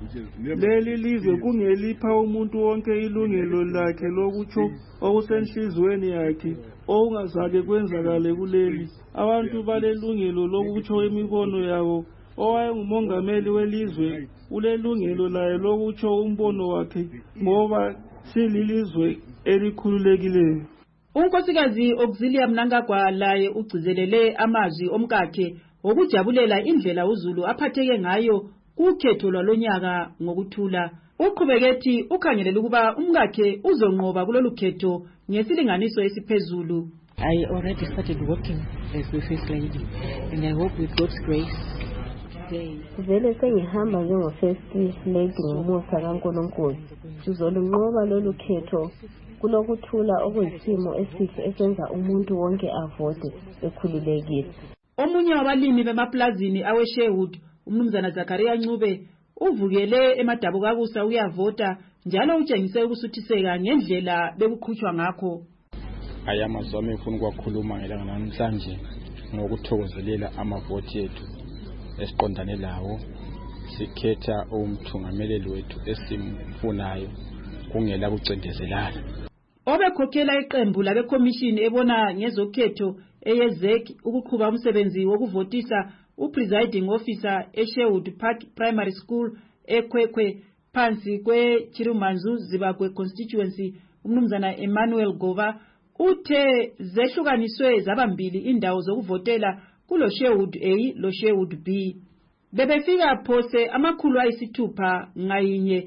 S12: Leli live kungelipha umuntu wonke ilungelo lakhe lokutsho okusenhlizweni yakhe okungazake kwenzakale kuleli. Abantu balelungelo lokutsho imibono yabo. Owayengumongameli welizwe ulelungelo laye lokutsho umbono wakhe ngoba sililizwe elikhululekileyo. Unkosikazi Auxilia Mnangagwa laye ugcizelele amazwi omkakhe okujabulela indlela uZulu aphatheke ngayo kukhetho lwalonyaka ngokuthula. Uqhubekethi ukhangelela ukuba umkakhe uzonqoba kulolu khetho ngesilinganiso esiphezulu.
S15: I already started working as the first lady and I hope with God's grace
S29: vele sengihamba njengo-first lady ngomusa kaNkulunkulu sizolunqoba lolu khetho kulokuthula okuyisimo esihle esenza umuntu wonke avote ekhululekile.
S14: Omunye wabalimi bemaplazini aweSherwood, umnumzana Zakaria Ncube, uvukele eMadabukakusa uyavota njalo utshengise ukusuthiseka ngendlela bekuqhutshwa ngakho.
S16: Ayamazwi ami ngifuna ukwakhuluma ngelanga namhlanje ngokuthokozelela amavoti ethu esiqondane lawo. Sikhetha umthungameleli wethu esimfunayo kungela kucendezelana.
S14: Obekhokhela iqembu labekhomishini ebona ngezokhetho eyezek ukuqhuba umsebenzi wokuvotisa upresiding officer eSherwood Park Primary School eKwekwe phansi kweChirumanzu Zibagwe constituency, umnumzana Emmanuel Gova uthe zehlukaniswe zabambili indawo zokuvotela kulo Sherwood A lo Sherwood B. Bebefika phose amakhulu ayisithupha ngayinye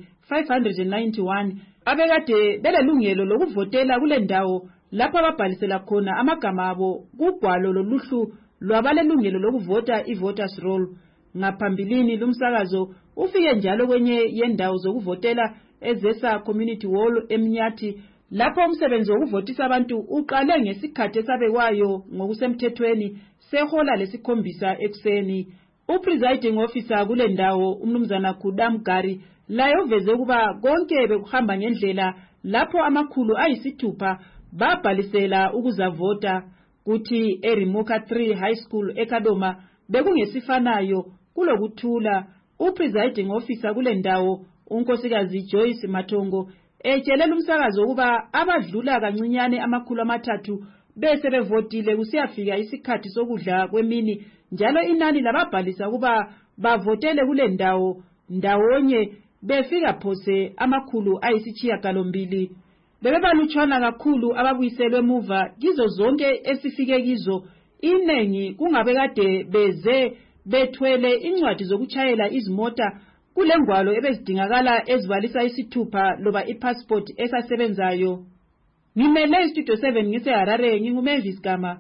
S14: 591 abekade belelungelo lokuvotela kule ndawo lapho ababhalisela khona amagama abo kugwalo loluhlu lwabalelungelo lokuvota i-voters roll. Ngaphambilini lumsakazo ufike njalo kwenye yendawo zokuvotela eZesa Community Hall eMnyathi lapho umsebenzi wokuvotisa abantu uqale ngesikhathi esabekwayo ngokusemthethweni sehola lesikhombisa ekuseni. Upresiding officer kule ndawo umnumzana Khudam Gari laye uveze kuba konke bekuhamba ngendlela lapho amakhulu ayisithupha babhalisela ukuzavota, kuthi eRimoka 3 High School eKadoma bekungesifanayo kulokuthula. Upresiding officer kule ndawo unkosikazi Joyce Matongo etshelela umsakazo kuba abadlula kancinyane amakhulu amathathu bese bevotile kusiyafika isikhathi sokudla kwemini njalo inani lababhalisa kuba bavotele kule ndawo ndawonye befika phose amakhulu ayisishiyagalombili. Bebebalutshwana kakhulu ababuyiselwe emuva kizo zonke esifike kizo, inengi kungabe kade beze bethwele incwadi zokutshayela izimota kulengwalo ebezidingakala ezibalisa isithupha loba ipassport esasebenzayo. Ngimele istudio 7 ngiseHarare, nginguMavis Gama.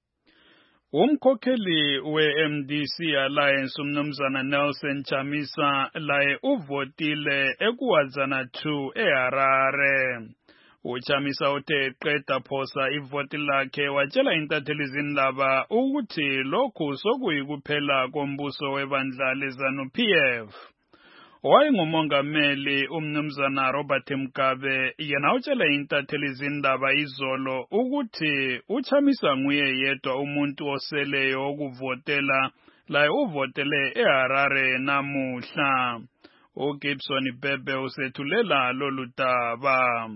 S11: Umkhokheli we-MDC Alliance umnumzana Nelson Chamisa laye uvotile eKuwadzana 2 eHarare. UChamisa uthe eqeda phosa ivoti lakhe watshela intathelizindaba ukuthi lokhu sokuyikuphela kombuso webandla leZANU-PF. Owayengumongameli umnumzana Robert Mugabe yena utshele intathelizindaba izolo ukuthi uChamisa nguye yedwa umuntu oseleyo wokuvotela laye uvotele eHarare namuhla. uGibson Bebe usethulela lolu daba.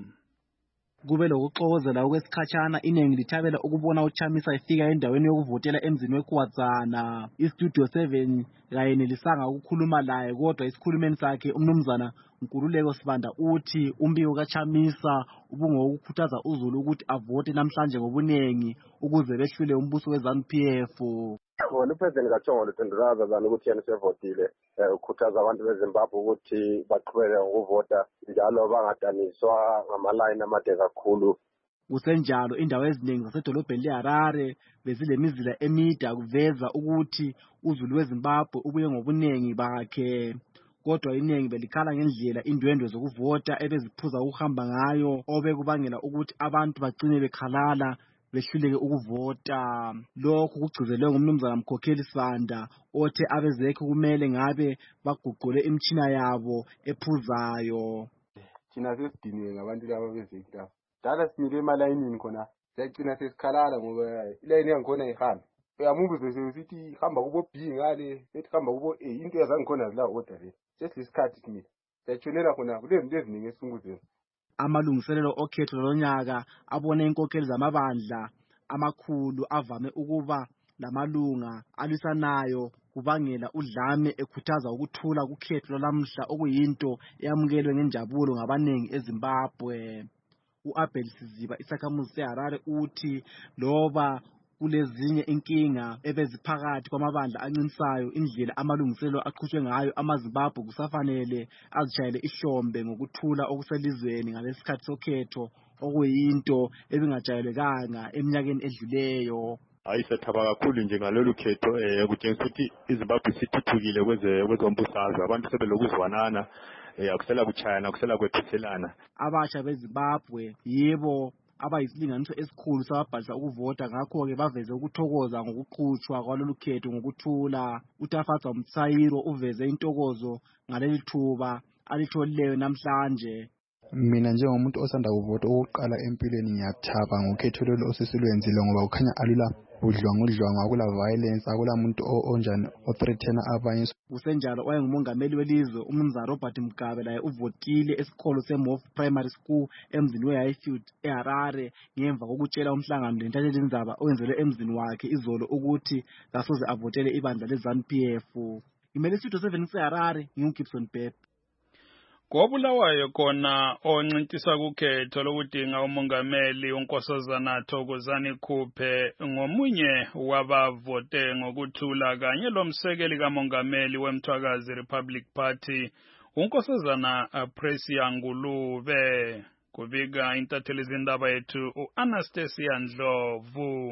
S17: Kube lokuxokozela okwesikhatshana inengi lithabela ukubona uChamisa efika endaweni yokuvotela emzini weKuwadzana. Istudio 7 kanye nelisanga ukukhuluma laye, kodwa isikhulumeni sakhe umnumzana Nkululeko Sibanda uthi umbiko kaChamisa ubungokukhuthaza uZulu ukuthi avote namhlanje ngobunengi ukuze behlule umbuso weZANU-PF.
S13: Wona uPresident kaTshongolo Tendulaza zana ukuthi yena sevotile ukhuthaza abantu beZimbabwe ukuthi baqhubeke ukuvota njalo bangadaniswa ngamalayini amade kakhulu.
S17: Kusenjalo indawo eziningi zasedolobheni leHarare bezilemizila emide kuveza ukuthi uZulu weZimbabwe ubuye ngobunengi bakhe, kodwa iningi belikhala ngendlela indwendwe zokuvota ebeziphuza ukuhamba ngayo obekubangela ukuthi abantu bagcine bekhalala behluleke ukuvota. Lokhu kugcizelwe ngumnumzana Mkhokheli Sibanda othe abezekhe kumele ngabe baguqule imtshina yabo ephuzayo.
S18: Thina sesidiniwe ngabantu laba bezekhe. Dala simile emalayinini khona siyagcina sesikhalala ngoba ilayini yangikhona ihamba. Uyamubuza sesithi hamba kubo B ngale, sethi hamba kubo A, into yazangikhona zila order le. Sesisikhathi kimi. Siyatshonela khona kule zinto eziningi esinguzeni.
S17: Amalungiselelo okhetho lonyaka abone inkokheli zamabandla amakhulu avame ukuba lamalunga alisanayo kubangela udlame ekhuthaza ukuthula kukhetho lamhla okuyinto eyamukelwe ngenjabulo ngabanengi eZimbabwe. uAbel Siziba isakhamuzi seHarare uthi loba kulezinye inkinga ebeziphakathi kwamabandla ancinisayo indlela amalungiselelo aqhutshwe ngayo amaZimbabwe kusafanele azijayele ihlombe ngokuthula okuselizweni ngalesikhathi sokhetho okuyinto ebingajayelekanga eminyakeni edluleyo.
S19: Ayisethaba kakhulu nje ngalolu khetho kutshengisa ukuthi iZimbabwe sithuthukile kwezombusazwe, abantu sebelokuzwanana akusela kuchayana akusela kwethuthelana.
S17: Abasha beZimbabwe yebo abayisilinganiso esikhulu sababhalisa ukuvota, ngakho-ke baveze ukuthokoza ngokuqhutshwa kwalolu khetho ngokuthula. UTafatsa Mtsayiro uveze intokozo ngaleli thuba alitholileyo namhlanje.
S1: Mina njengomuntu osanda kuvota okokuqala empilweni ngiyathaba ngokhetho lolu osesilwenzile ngoba kukhanya alula udlwangudlwangu, akula violence, akula muntu onjani othreatena abanye.
S17: Kusenjalo oyengumongameli welizwe uMnumzana Robert Mugabe laye uvotile esikolo seMof Primary School emzini weHighfield eHarare ngemva kokutshela umhlangano lentathelindaba owenzelwe emzini wakhe izolo ukuthi kasoze avotele ibandla leZANU-PF. Imele studio 7 seHarare nginguGibson Pep.
S11: Kobulawayo khona oncintisa kukhetho lokudinga umongameli uNkosazana Thokozani Khuphe ngomunye wabavote ngokuthula kanye lomsekeli kamongameli weMthwakazi Republic Party uNkosazana Precious Ngulube. Kubika intatheli zindaba yethu uAnastasia Ndlovu.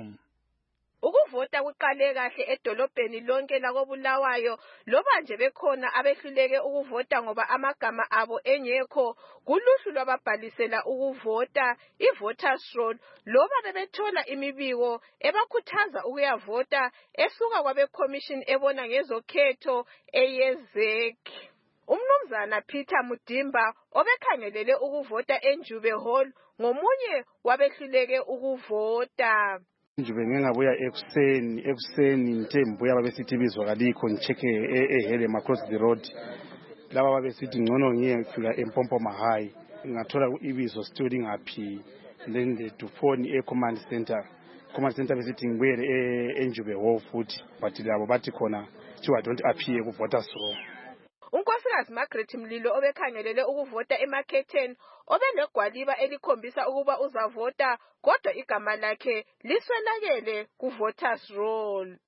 S6: Ukuvota kuqale kahle edolobheni lonke lakoBulawayo loba nje bekhona abehluleke ukuvota ngoba amagama abo engekho kuluhlu lwababhalisela ukuvota i-voters roll loba bebethola imibiko ebakhuthaza ukuyavota esuka kwabe-commission ebona ngezokhetho eYezek. Umnumzana Peter Mudimba obekhangelele ukuvota eNjube Hall ngomunye wabehluleke ukuvota.
S7: Nje bengabuya ekuseni ngithe mbuya babesithi bizwa kalikho ngicheke eHelem across the road laba babesithi ngcono ngiyefika eMpompo Mahai ngathola ibizo still ingaphi then the phone ecommand center besithi ngibuyele eNjube Hall futhi but labo bathi khona thiwa don't appear ku voters roll.
S6: uNkosikazi Margaret Mlilo obekhangelele ukuvota eMarketing obelegwaliba elikhombisa ukuba uzavota kodwa igama lakhe liswelakele ku voters roll.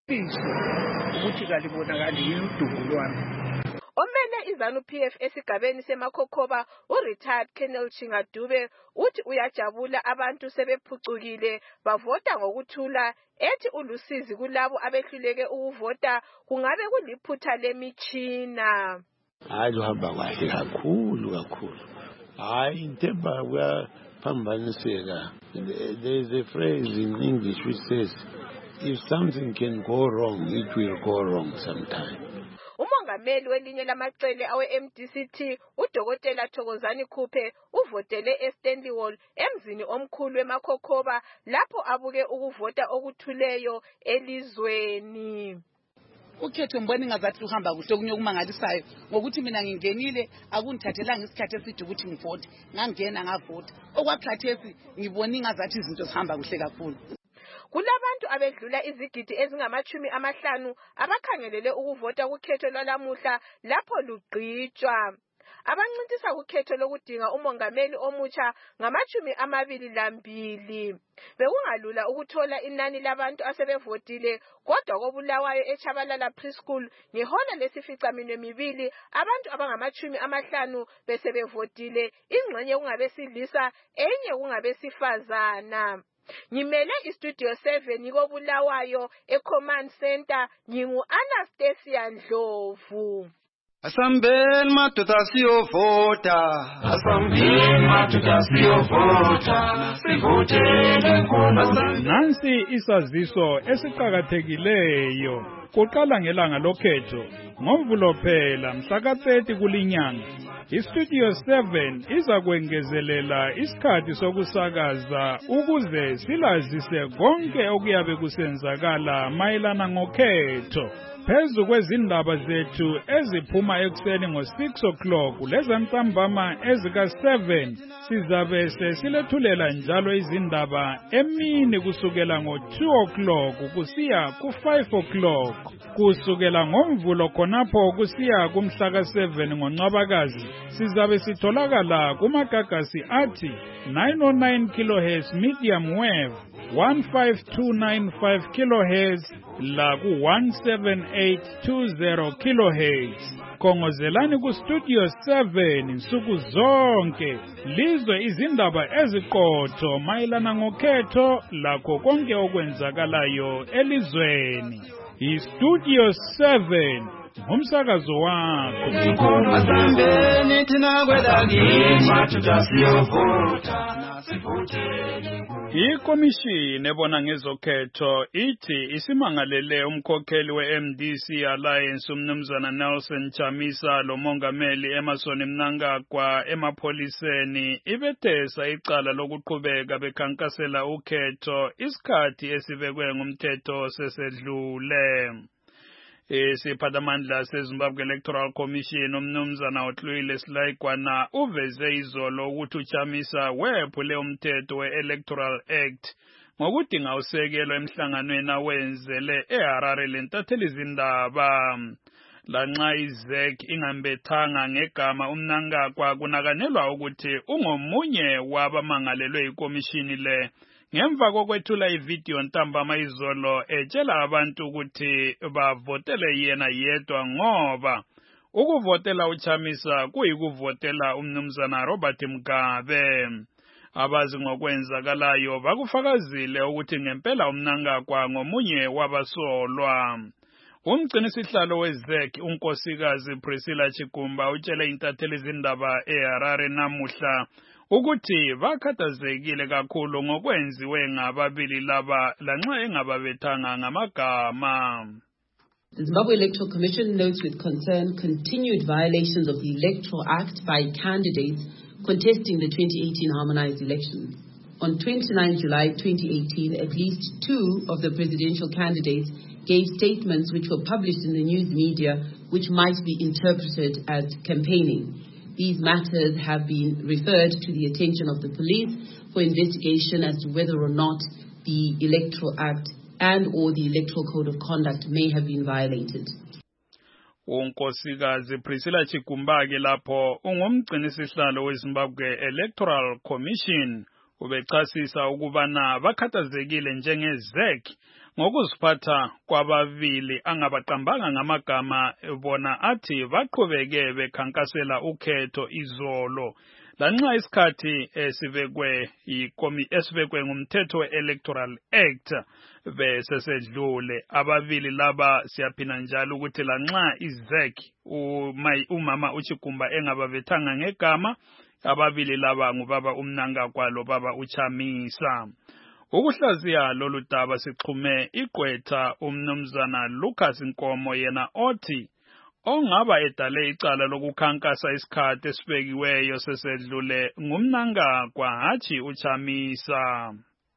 S9: Ukuthi kalibonakali yidumo lwami.
S6: Omele iZANU-PF esigabeni seMakhokhoba uRetired Colonel Chingadube uthi uyajabula abantu sebephucukile bavota ngokuthula ethi ulusizi kulabo abehluleke ukuvota kungabe kuliphutha lemichina.
S20: Hayi luhamba kahle kakhulu. Hayi intemba kuyaphambaniseka. There is a phrase in English which says if something can go wrong it will go wrong sometime.
S6: Umongameli welinye lamacele awe-MDCT uDokotela Thokozani Khuphe uvotele eStanley Hall emzini omkhulu eMakhokhoba lapho abuke ukuvota okuthuleyo elizweni.
S21: Ukhetho mbona ngazathi uhamba kuhle kunye kumangalisayo ngokuthi mina ngingenile akungithathelanga isikhathi eside ukuthi ngivote ngangena ngavota okwakhathesi ngibona ingazathi izinto zihamba kuhle kakhulu.
S6: Kulabantu abedlula izigidi ezingama-50 abakhangelele ukuvota kukhetho lwalamuhla lapho lugqitshwa. Abancintisa kukhetho lokudinga umongameli omutsha ngama-22. Bekungalula ukuthola inani labantu asebevotile kodwa koBulawayo eChabalala Preschool ngehola lesi-12 abantu abangama-50 besebevotile, ingxenye kungabesilisa enye kungabesifazana. Ngimele iStudio 7 koBulawayo eCommand Center ngingu-Anastasia Ndlovu.
S22: Asambeni madoda siyovota, asambeni madoda siyovota, sivotele nkulunkulu.
S11: Nansi isaziso esiqhakathekileyo. Kuqala ngelanga lokhetho ngoMvulo phela mhla ka-30 kulinyanga. iStudio 7 izakwengezelela isikhathi sokusakaza ukuze silazise konke okuyabe kusenzakala mayelana ngokhetho. Phezu kwezindaba zethu eziphuma ekuseni ngo-6 o'clock lezantambama ezika-7 sizabe sesilethulela njalo izindaba emini kusukela ngo-2 o'clock kusiya ku-5 o'clock. Kusukela ngoMvulo khonapho kusiya kumhla ka-7 ngoNcwabakazi sizabe sitholakala kumagagasi athi 909 kHz medium wave, 15295 kHz la ku-17820 kHz. Khongozelani kuStudio 7 nsuku zonke lizwe izindaba eziqotho mayelana ngokhetho lakho konke okwenzakalayo elizweni. iStudio 7 ngumsakazo wakho.
S22: Asambeni thina kwelakini siyovota sivotele.
S11: Ikomishini ebona ngezokhetho ithi isimangalele umkhokheli we-MDC Alliance umnumzana Nelson Chamisa lo mongameli Emmerson Mnangagwa emapholiseni ibethesa icala lokuqhubeka bekhankasela ukhetho isikhathi esibekwe ngumthetho sesedlule. Isiphathamandla seZimbabwe Electoral Commission umnumzana uTluyile Silaigwana uveze izolo ukuthi uChamisa wephule umthetho we-Electoral Act ngokudinga usekelo emhlanganweni awenzele eHarare lentatheli izindaba. Lanxa iZEC ingambethanga ngegama uMnangagwa kunakanelwa ukuthi ungomunye wabamangalelwe ikomishini le. Ngemva kokwethula ivideo ntambama izolo etshela abantu ukuthi bavotele yena yedwa ngoba ukuvotela uChamisa kuyikuvotela umnumzana Robert Mugabe. Abazi ngokwenzakalayo bakufakazile ukuthi ngempela uMnangagwa ngomunye wabasolwa. Umgcinisihlalo weZEC unkosikazi Priscilla Chigumba utshele intatheli izindaba eHarare namuhla ukuthi bakhathazekile kakhulu ngokwenziwe ngababili laba lanxa engababethanga ngamagama.
S2: The Zimbabwe Electoral Commission notes with concern continued violations of the Electoral Act by candidates contesting the 2018 harmonized elections. On 29 July 2018, at least 2 of the presidential candidates gave statements which were published in the news media which might be interpreted as campaigning. These matters have been referred to the attention of the police for investigation as to whether or not the Electoral Act and or the Electoral Code of Conduct may have been violated.
S11: Unkosikazi Priscilla Chigumba ke lapho ungumgcinisihlalo weZimbabwe Electoral Commission ubechasisa ukubana bakhathazekile njengeZEC ngokuziphatha kwababili angabaqambanga ngamagama bona athi baqhubeke bekhankasela ukhetho izolo lanxa isikhathi esibekwe ngumthetho we-Electoral Act besesedlule. Ababili laba siyaphina njalo ukuthi lanxa iZEC umama uChigumba engababethanga ngegama, ababili laba ngubaba uMnangagwa lo baba uChamisa. Ukuhlaziya lolu daba sixhume igqwetha umnumzana Lucas Nkomo yena othi ongaba edale icala lokukhankasa isikhathi esibekiweyo sesedlule ngumnangagwa hathi uChamisa.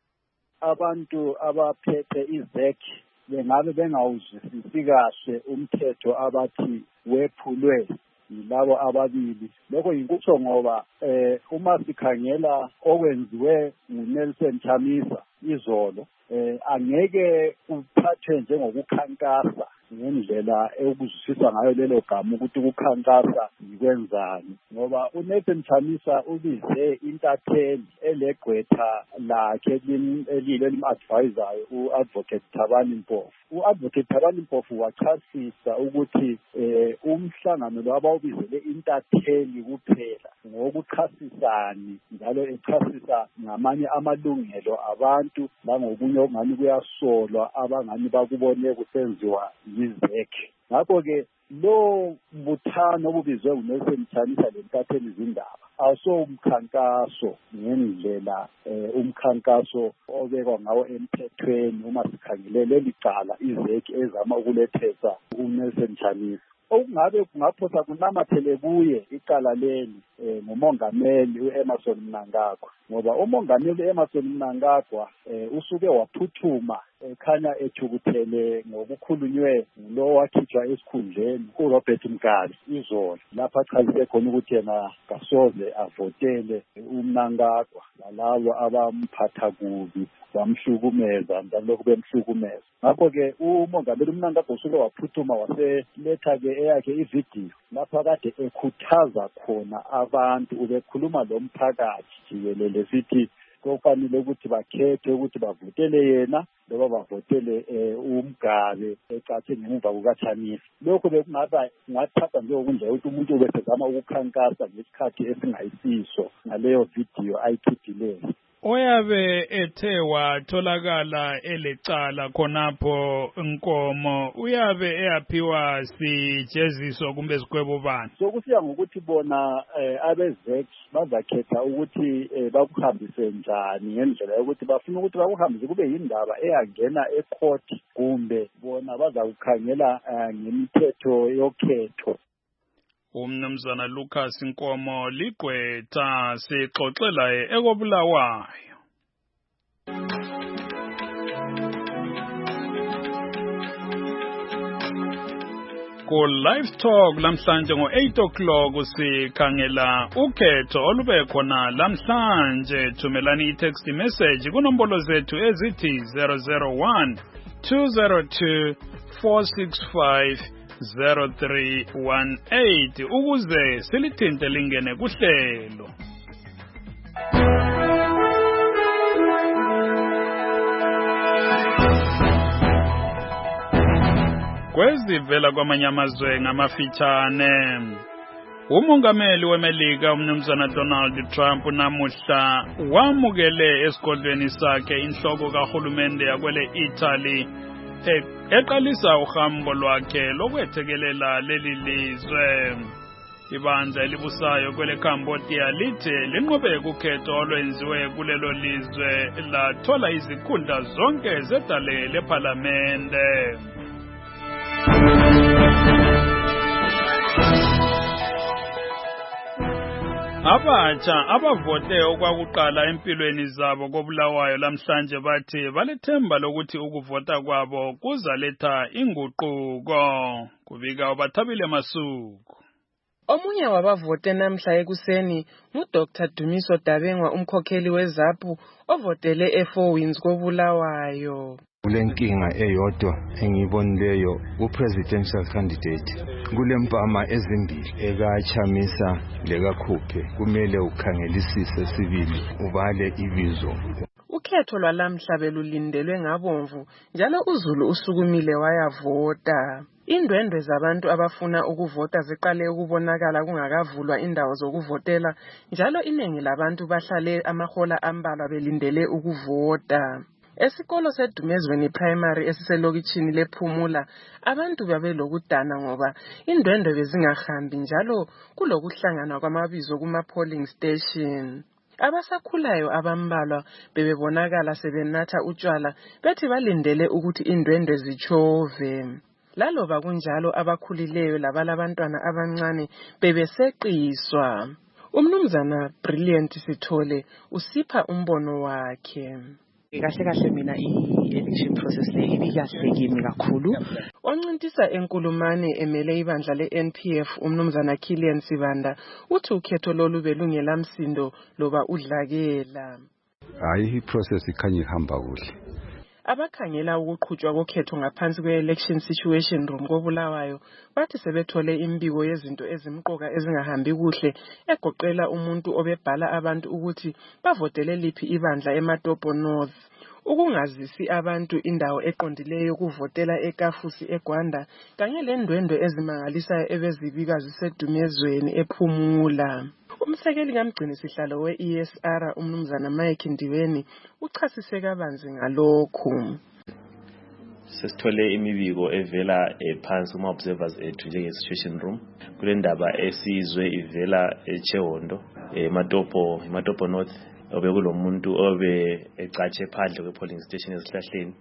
S3: Abantu abaphethe iZEC bengabe bengawuzwisisi kahle umthetho abathi wephulwe yilabo ababili. Lokho yinkutsho ngoba uma sikhangela okwenziwe nguNelson Chamisa izolo angeke uphathwe njengokukhankasa ngendlela ekuzwisisa ngayo lelo gama ukuthi ukukhankasa yikwenzani, ngoba uNelson Chamisa ubize intatheli elegqwetha lakhe elilo elim-advisayo u-Advocate Thabani Mpofu. U-Advocate Thabani Mpofu wachasisa ukuthi umhlangano lo abawubizele intatheli kuphela ngokuchasisani njalo echasisa ngamanye amalungelo abantu langokunye okungani kuyasolwa abangani bakubone kusenziwa yiZEC. Ngakho-ke lo mbuthano obubizwe nguNelson Chamisa lentatheli izindaba awusomkhankaso ngendlela umkhankaso obekwa ngawo emthethweni uma sikhangele leli cala iZEC ezama ukulethesa uNelson Chamisa. Okungabe kungaphosa kunamathele kuye icala leli ngumongameli uEmmerson Mnangagwa, ngoba umongameli uEmmerson Mnangagwa usuke waphuthuma ekhanya ethukuthele ngokukhulunywe lo wakhitshwa esikhundleni uRobert Mugabe izolo, lapha achazise khona ukuthi yena kasoze avotele uMnangagwa lalabo abamphatha kubi bamhlukumeza njalo bemhlukumeza. Ngakho-ke umongameli uMnangagwa usuke waphuthuma waseletha-ke eyakhe ividiyo lapha kade ekhuthaza khona abantu, ubekhuluma lo mphakathi jikelele sithi kufanele ukuthi bakhethe ukuthi bavotele yena noma bavotele uMgabe ecathi ngemuva kukaChamisa. Lokho kungathatha njengokundlela ukuthi umuntu ubesezama ukukhankasa ngesikhathi esingayisiso ngaleyo vidiyo ayikhiphileyo.
S11: oyabe ethe watholakala elecala khonapho inkomo uyabe eyaphiwa sijeziso kumbe sikwebo bani
S3: sokusiya ngokuthi bona abezek bazakhetha ukuthi bakuhambise njani ngendlela yokuthi bafuna ukuthi bakuhambise kube yindaba eyangena ecourt kumbe bona bazakukhangela ngemithetho yokhetho.
S11: Umnumzana Lucas Nkomo ligqwetha sixoxela ekobulawayo. Ku live talk lamhlanje ngo-8 o'clock sikhangela ukhetho olube khona lamhlanje. Thumelani i-text message kunombolo zethu ezithi 001 202 465 0318 ukuze silithinte lingene kuhlelo. Kwezivela kwamanye amazwe ngamafitshane. Umongameli weMelika umnumzana Donald Trump namuhla wamukele esigodlweni sakhe inhloko kahulumende yakwele Italy eqalisa uhambo lwakhe lokwethekelela leli lizwe. Ibandla elibusayo kwele Cambodia lithe linqobe ukhetho olwenziwe kulelo lizwe lathola izikhundla zonke zedale leParlamente. Abatsha abavote okwakuqala empilweni zabo kobulawayo lamhlanje bathi balethemba lokuthi ukuvota kwabo kuzaletha inguquko. Kubika uBathabile Masuku.
S4: Omunye wabavote namhla ekuseni nguDr Dumiso Dabengwa umkhokheli weZAPU ovotele e4 Winds kobulawayo.
S5: Kulenkinga eyodwa engibonileyo ku-presidential candidate kulempama ezimbili ekaChamisa lekaKhuphe kumele ukhangelisise sibili ubale ibizo.
S4: Ukhetho lwalamhla belulindelwe ngabomvu njalo uZulu usukumile wayavota. Indwendwe zabantu abafuna ukuvota ziqale ukubonakala kungakavulwa indawo zokuvotela njalo iningi labantu bahlale amahola ambalwa belindele ukuvota. Esikolo seDumezweni Primary esiselokitshini lePhumula abantu babelokudana ngoba indwendwe bezingahambi njalo kulokuhlangana kwamabizo kuma-polling station. Abasakhulayo abambalwa bebebonakala sebenatha utshwala bethi balindele ukuthi indwendwe zitshove. Laloba kunjalo abakhulileyo labalabantwana abancane bebeseqiswa. Umnumzana Brilliant Sithole usipha umbono wakhe.
S8: Kahle mina i-election process le ibikahle kimi kakhulu.
S4: Oncintisa enkulumane emele ibandla le-NPF umnumzana Kilian Sibanda uthi ukhetho lolu belungelamsindo loba udlakela.
S10: Hayi i-process ikhanya ihamba kuhle.
S4: Abakhangela ukuqhutshwa kokhetho ngaphansi kwe-election situation room kobulawayo bathi sebethole imbiko yezinto ezimqoka ezingahambi kuhle egoqela umuntu obebhala abantu ukuthi bavotele liphi ibandla eMatopo North, ukungazisi abantu indawo eqondileyo yokuvotela eKafusi eGwanda kanye lendwendwe ezimangalisayo ebezibika zisedumezweni ePhumula. Umsekeli kamgcini sihlalo we-ESR umnumzana Mike Ndiweni uchasise kabanzi ngalokhu.
S23: Sesithole imibiko evela phansi kuma-observers ethu njenge-situation room kule ndaba esizwe ivela eChehondo eMatopo North obekulomuntu obe ecatshe phandle kwe-polling station ezihlahleni.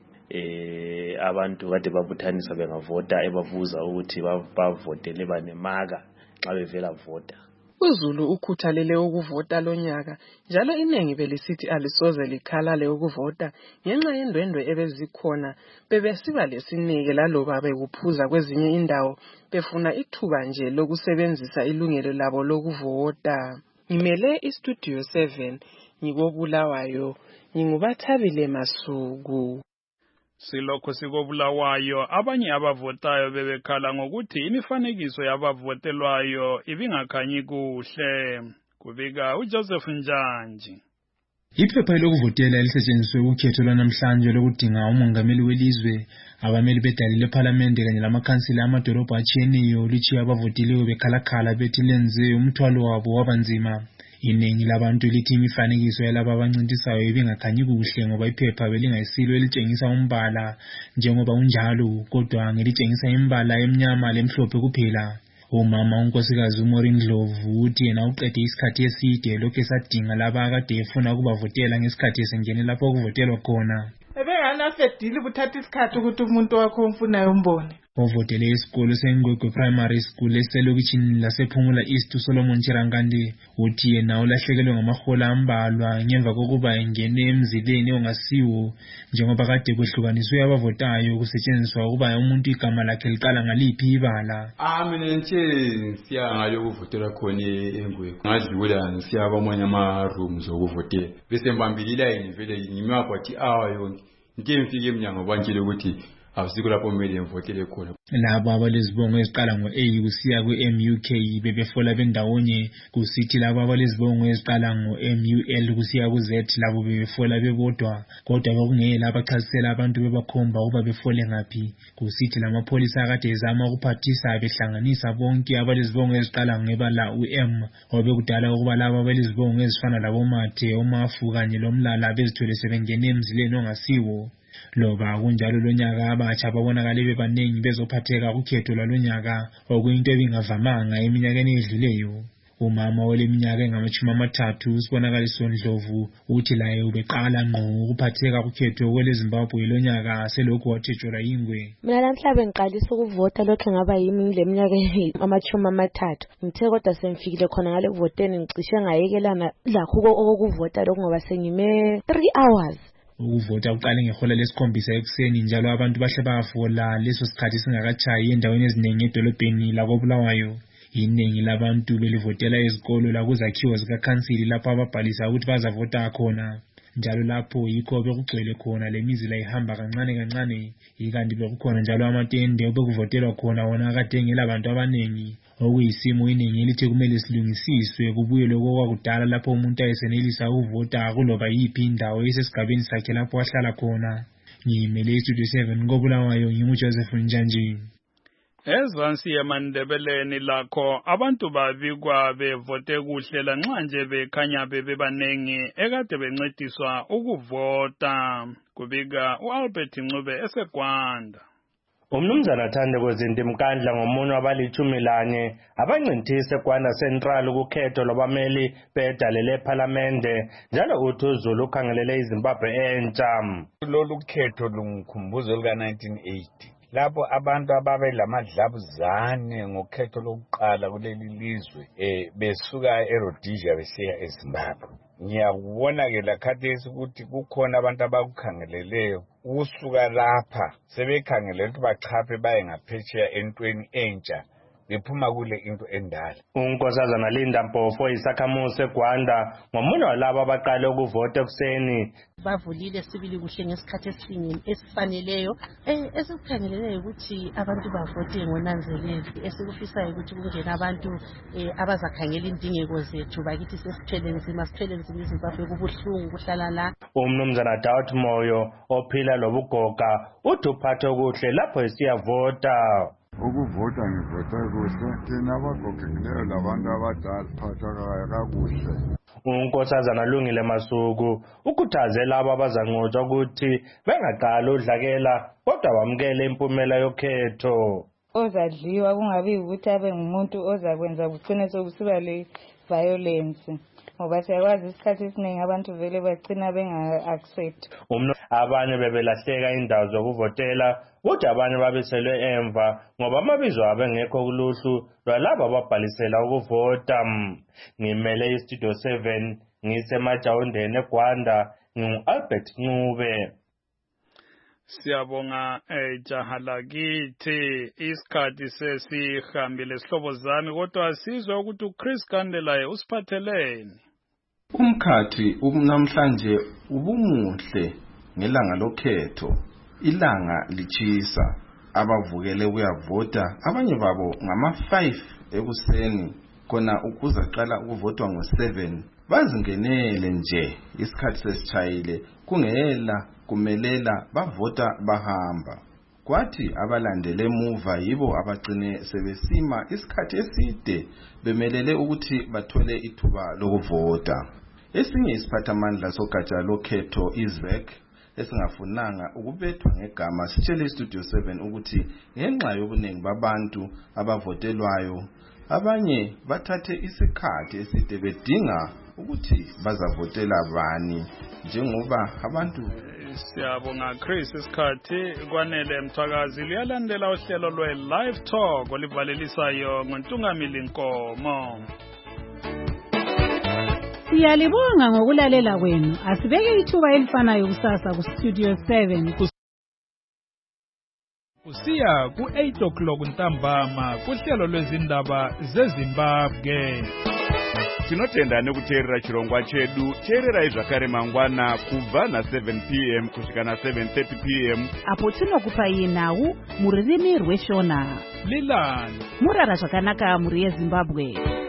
S23: Abantu kade babuthanisa bengavota ebavuza ukuthi bavotele banemaka xa bevela vota.
S4: UZulu ukhuthalele ukuvota lonyaka njalo iningi belisithi alisoze likhalale ukuvota ngenxa yendwendwe ebezikhona bebesiba lesineke laloba bekuphuza kwezinye indawo befuna ithuba nje lokusebenzisa ilungelo labo lokuvota. Ngimele iStudio 7 ngikobulawayo nginguBathabile Masuku.
S11: Silokho sikobulawayo abanye abavotayo bebekhala ngokuthi imifanekiso yabavotelwayo ibingakhanyi kuhle. Kubika uJoseph Njanji.
S24: Iphepha lokuvotela elisetshenziswe ukhetho lwanamhlanje lokudinga umongameli welizwe, abameli bedale leParlamente kanye lamakhansila amadolobha atshiyeneyo lutshiya abavotileyo bekhalakhala bethi lenze umthwalo wabo wabanzima. Iningi labantu lithi imifanekiso yalabo abancintisayo ibingakhanyi kuhle ngoba iphepha belingayisilo elitshengisa umbala njengoba unjalo, kodwa ngelitshengisa imbala emnyama lemhlophe kuphela. Umama unkosikazi uMaureen Ndlovu uthi yena uqede isikhathi eside lokhu esadinga laba akade efuna ukubavotela ngesikhathi esengene lapho okuvotelwa khona.
S12: Ebenganasedile kuthatha isikhathi ukuthi umuntu wakho umfunayo umbone.
S24: Ovotele isikolo seNgwegwe Primary School eselokishini lasePhumula East uSolomon Chirangande uthi yena ulahlekelwe ngamahola ambalwa ngemva kokuba engene emzileni ongasiwo njengoba kade kwehlukaniswe abavotayo kusetshenziswa ukuba umuntu igama lakhe liqala ngaliphi ibala.
S10: Mina nje siyangalo ukuvotela khona eNgwegwe. Ngadlula ngisiyaba amanye ama-rooms okuvotela. Bese mbambili line vele ngimaphathi yonke. Ngike ngifike eminyango bantshele ukuthi asikho lapho kumele ngivotele khona.
S24: Labo abalezibongo eziqala ngo-A kusiya kwe-MUK bebefola bendawonye, kusithi labo abalezibongo eziqala ngo-MUL kusiya ku-Z labo bebefola bebodwa, kodwa kwakungela abachasisela abantu bebakhomba ukuba befole ngaphi. Kusithi lamapholisa akade ezama ukuphathisa behlanganisa bonke abalezibongo eziqala ngebala u-M, obekudala ukuba labo abalezibongo ezifana laboMathe, uMafu kanye loMlala bezithole sebengene emzileni ongasiwo. Loba kunjalo lonyaka abatsha babonakale bebaningi bezophatheka kukhetho lwalonyaka, okuyinto ebingavamanga eminyakeni edluleyo. Umama oleminyaka engama-30 uSibonakaliso Ndlovu uthi laye ubeqala ngqo ukuphatheka kukhetho kweleZimbabwe lonyaka selokhu wathetshwa yingwe.
S14: Mina namhlanje ngiqalisa ukuvota lokho ngaba yimi leminyaka ama-30. Ngithe kodwa sengifikile khona ngale kuvoteni ngicishe ngayekelana lakho okuvota lokho ngoba sengime 3 hours.
S24: Ukuvota uqale ngehola lesikhombisa ekuseni njalo abantu bahle bafola leso sikhathi singakatshayi endaweni eziningi edolobheni lakoBulawayo. Iningi labantu belivotela ezikolo lakuzakhiwo zikakhansili lapho ababhalisa ukuthi bazavota khona. Njalo lapho yikho bekugcwele khona lemizila ihamba kancane kancane, ikanti bekukhona njalo amatende obekuvotelwa khona wona akade engelabantu abaningi. Okuyisimo iningi elithi kumele silungisiswe kubuyelwe kokwakudala lapho umuntu ayesenelisa ukuvota kuloba yiphi indawo esesigabeni sakhe lapho ahlala khona. Ngiyimele iStudio 7 koBulawayo nginguJoseph Njanji.
S11: Ezansi yemandebeleni lakho abantu babikwa bevote kuhle lanxa nje bekhanya bebanengi ekade bencediswa ukuvota, kubika uAlbert Ncube eseGwanda.
S15: Umnumzana Thandeko Zintimkandla ngomunye wabali-14 abancintise eGwanda Central ukukhetho lwabameli bedalele ePhalamende, njalo uthi uZulu ukhangelele iZimbabwe entsha.
S16: Lolu khetho lungikhumbuzo luka-1980 lapho abantu ababelamadlabuzane ngokhetho lokuqala kuleli lizwe besuka eRhodesia besiya eZimbabwe. Ngiyakubona ke lakhathesi ukuthi kukhona abantu abakukhangeleleyo usuka lapha sebekhangelele ukuthi bachaphe baye ngaphetsheya entweni entsha bephuma kule into endala.
S15: Unkosazana Linda Mpofu isakhamuzi eGwanda ngomunye walabo abaqale ukuvota ekuseni.
S25: Bavulile sibili kuhle ngesikhathi esifaneleyo esikukhangeleleyo ukuthi abantu bavote ngonanzelelo, esikufisayo ukuthi kungena abantu abazakhangela indingeko zethu bakithi sesithwele nzima iZimbabwe kubuhlungu kuhlala la.
S15: Umnumzana Daud Moyo ophila lobugoga uthi uphathe kuhle lapho esiyavota.
S26: Ukuvota ngivota kuhle, thina abagogekileyo labantu abadala phatha kakuhle.
S15: Unkosazana Lungile Masuku ukhuthaze labo abazanqotshwa ukuthi bengaqali udlakela kodwa bamkele impumela yokhetho.
S27: Ozadliwa kungabi ukuthi abe ngumuntu ozakwenza kugcine sokusiba le violence. Ngoba siyakwazi isikhathi esiningi abantu vele bagcina benga-accept.
S15: Abanye bebelahleka indawo zokuvotela, ukuthi abanye babeselwe emva ngoba amabizo abo engekho kuluhlu lwalabo ababhalisela ukuvota. Ngimele iStudio 7 ngisemajawundeni eGwanda, ngingu-Albert Ncube.
S11: Siyabonga jaha lakithi, isikhathi sesihambile sihlobo zami, kodwa sizwe ukuthi uChris Kandelaye usiphatheleni.
S28: Umkhathi namhlanje ubumuhle ngelanga lokhetho, ilanga lichisa, abavukele kuyavota, abanye babo ngama-5 ekuseni khona ukuza qala ukuvotwa ngo-7 bazingenele nje isikhathi sesitshayile kungela kumelela bavota bahamba. kwathi abalandele emuva yibo abagcine sebesima isikhathi eside bemelele ukuthi bathole ithuba lokuvota. Esinye isiphathamandla sogatsha lokhetho iZWEC esingafunanga ukubethwa ngegama sitshele iStudio 7 ukuthi ngenxa yobuningi babantu abavotelwayo abanye bathathe isikhathi eside bedinga ukuthi bazavotela bani njengoba abantu.
S11: Siyabonga Chris, isikhathi kwanele Mthwakazi liyalandela uhlelo lwe-Live Talk olivalelisayo ngoNtungamili Nkomo.
S1: Siyalibonga ngokulalela kwenu. Asibeke ithuba elifanayo kusasa kuStudio 7
S11: kusiya ku-8 o'clock ntambama kuhlelo lwezindaba zeZimbabwe.
S7: Tinotenda nekuteerera chirongwa chedu. Teererai zvakare mangwana kubva na7 p.m. kusvika na7:30 p.m.
S1: apo tinokupai nhau mururimi rweShona.
S11: Lilani
S1: murara zvakanaka muri yeZimbabwe.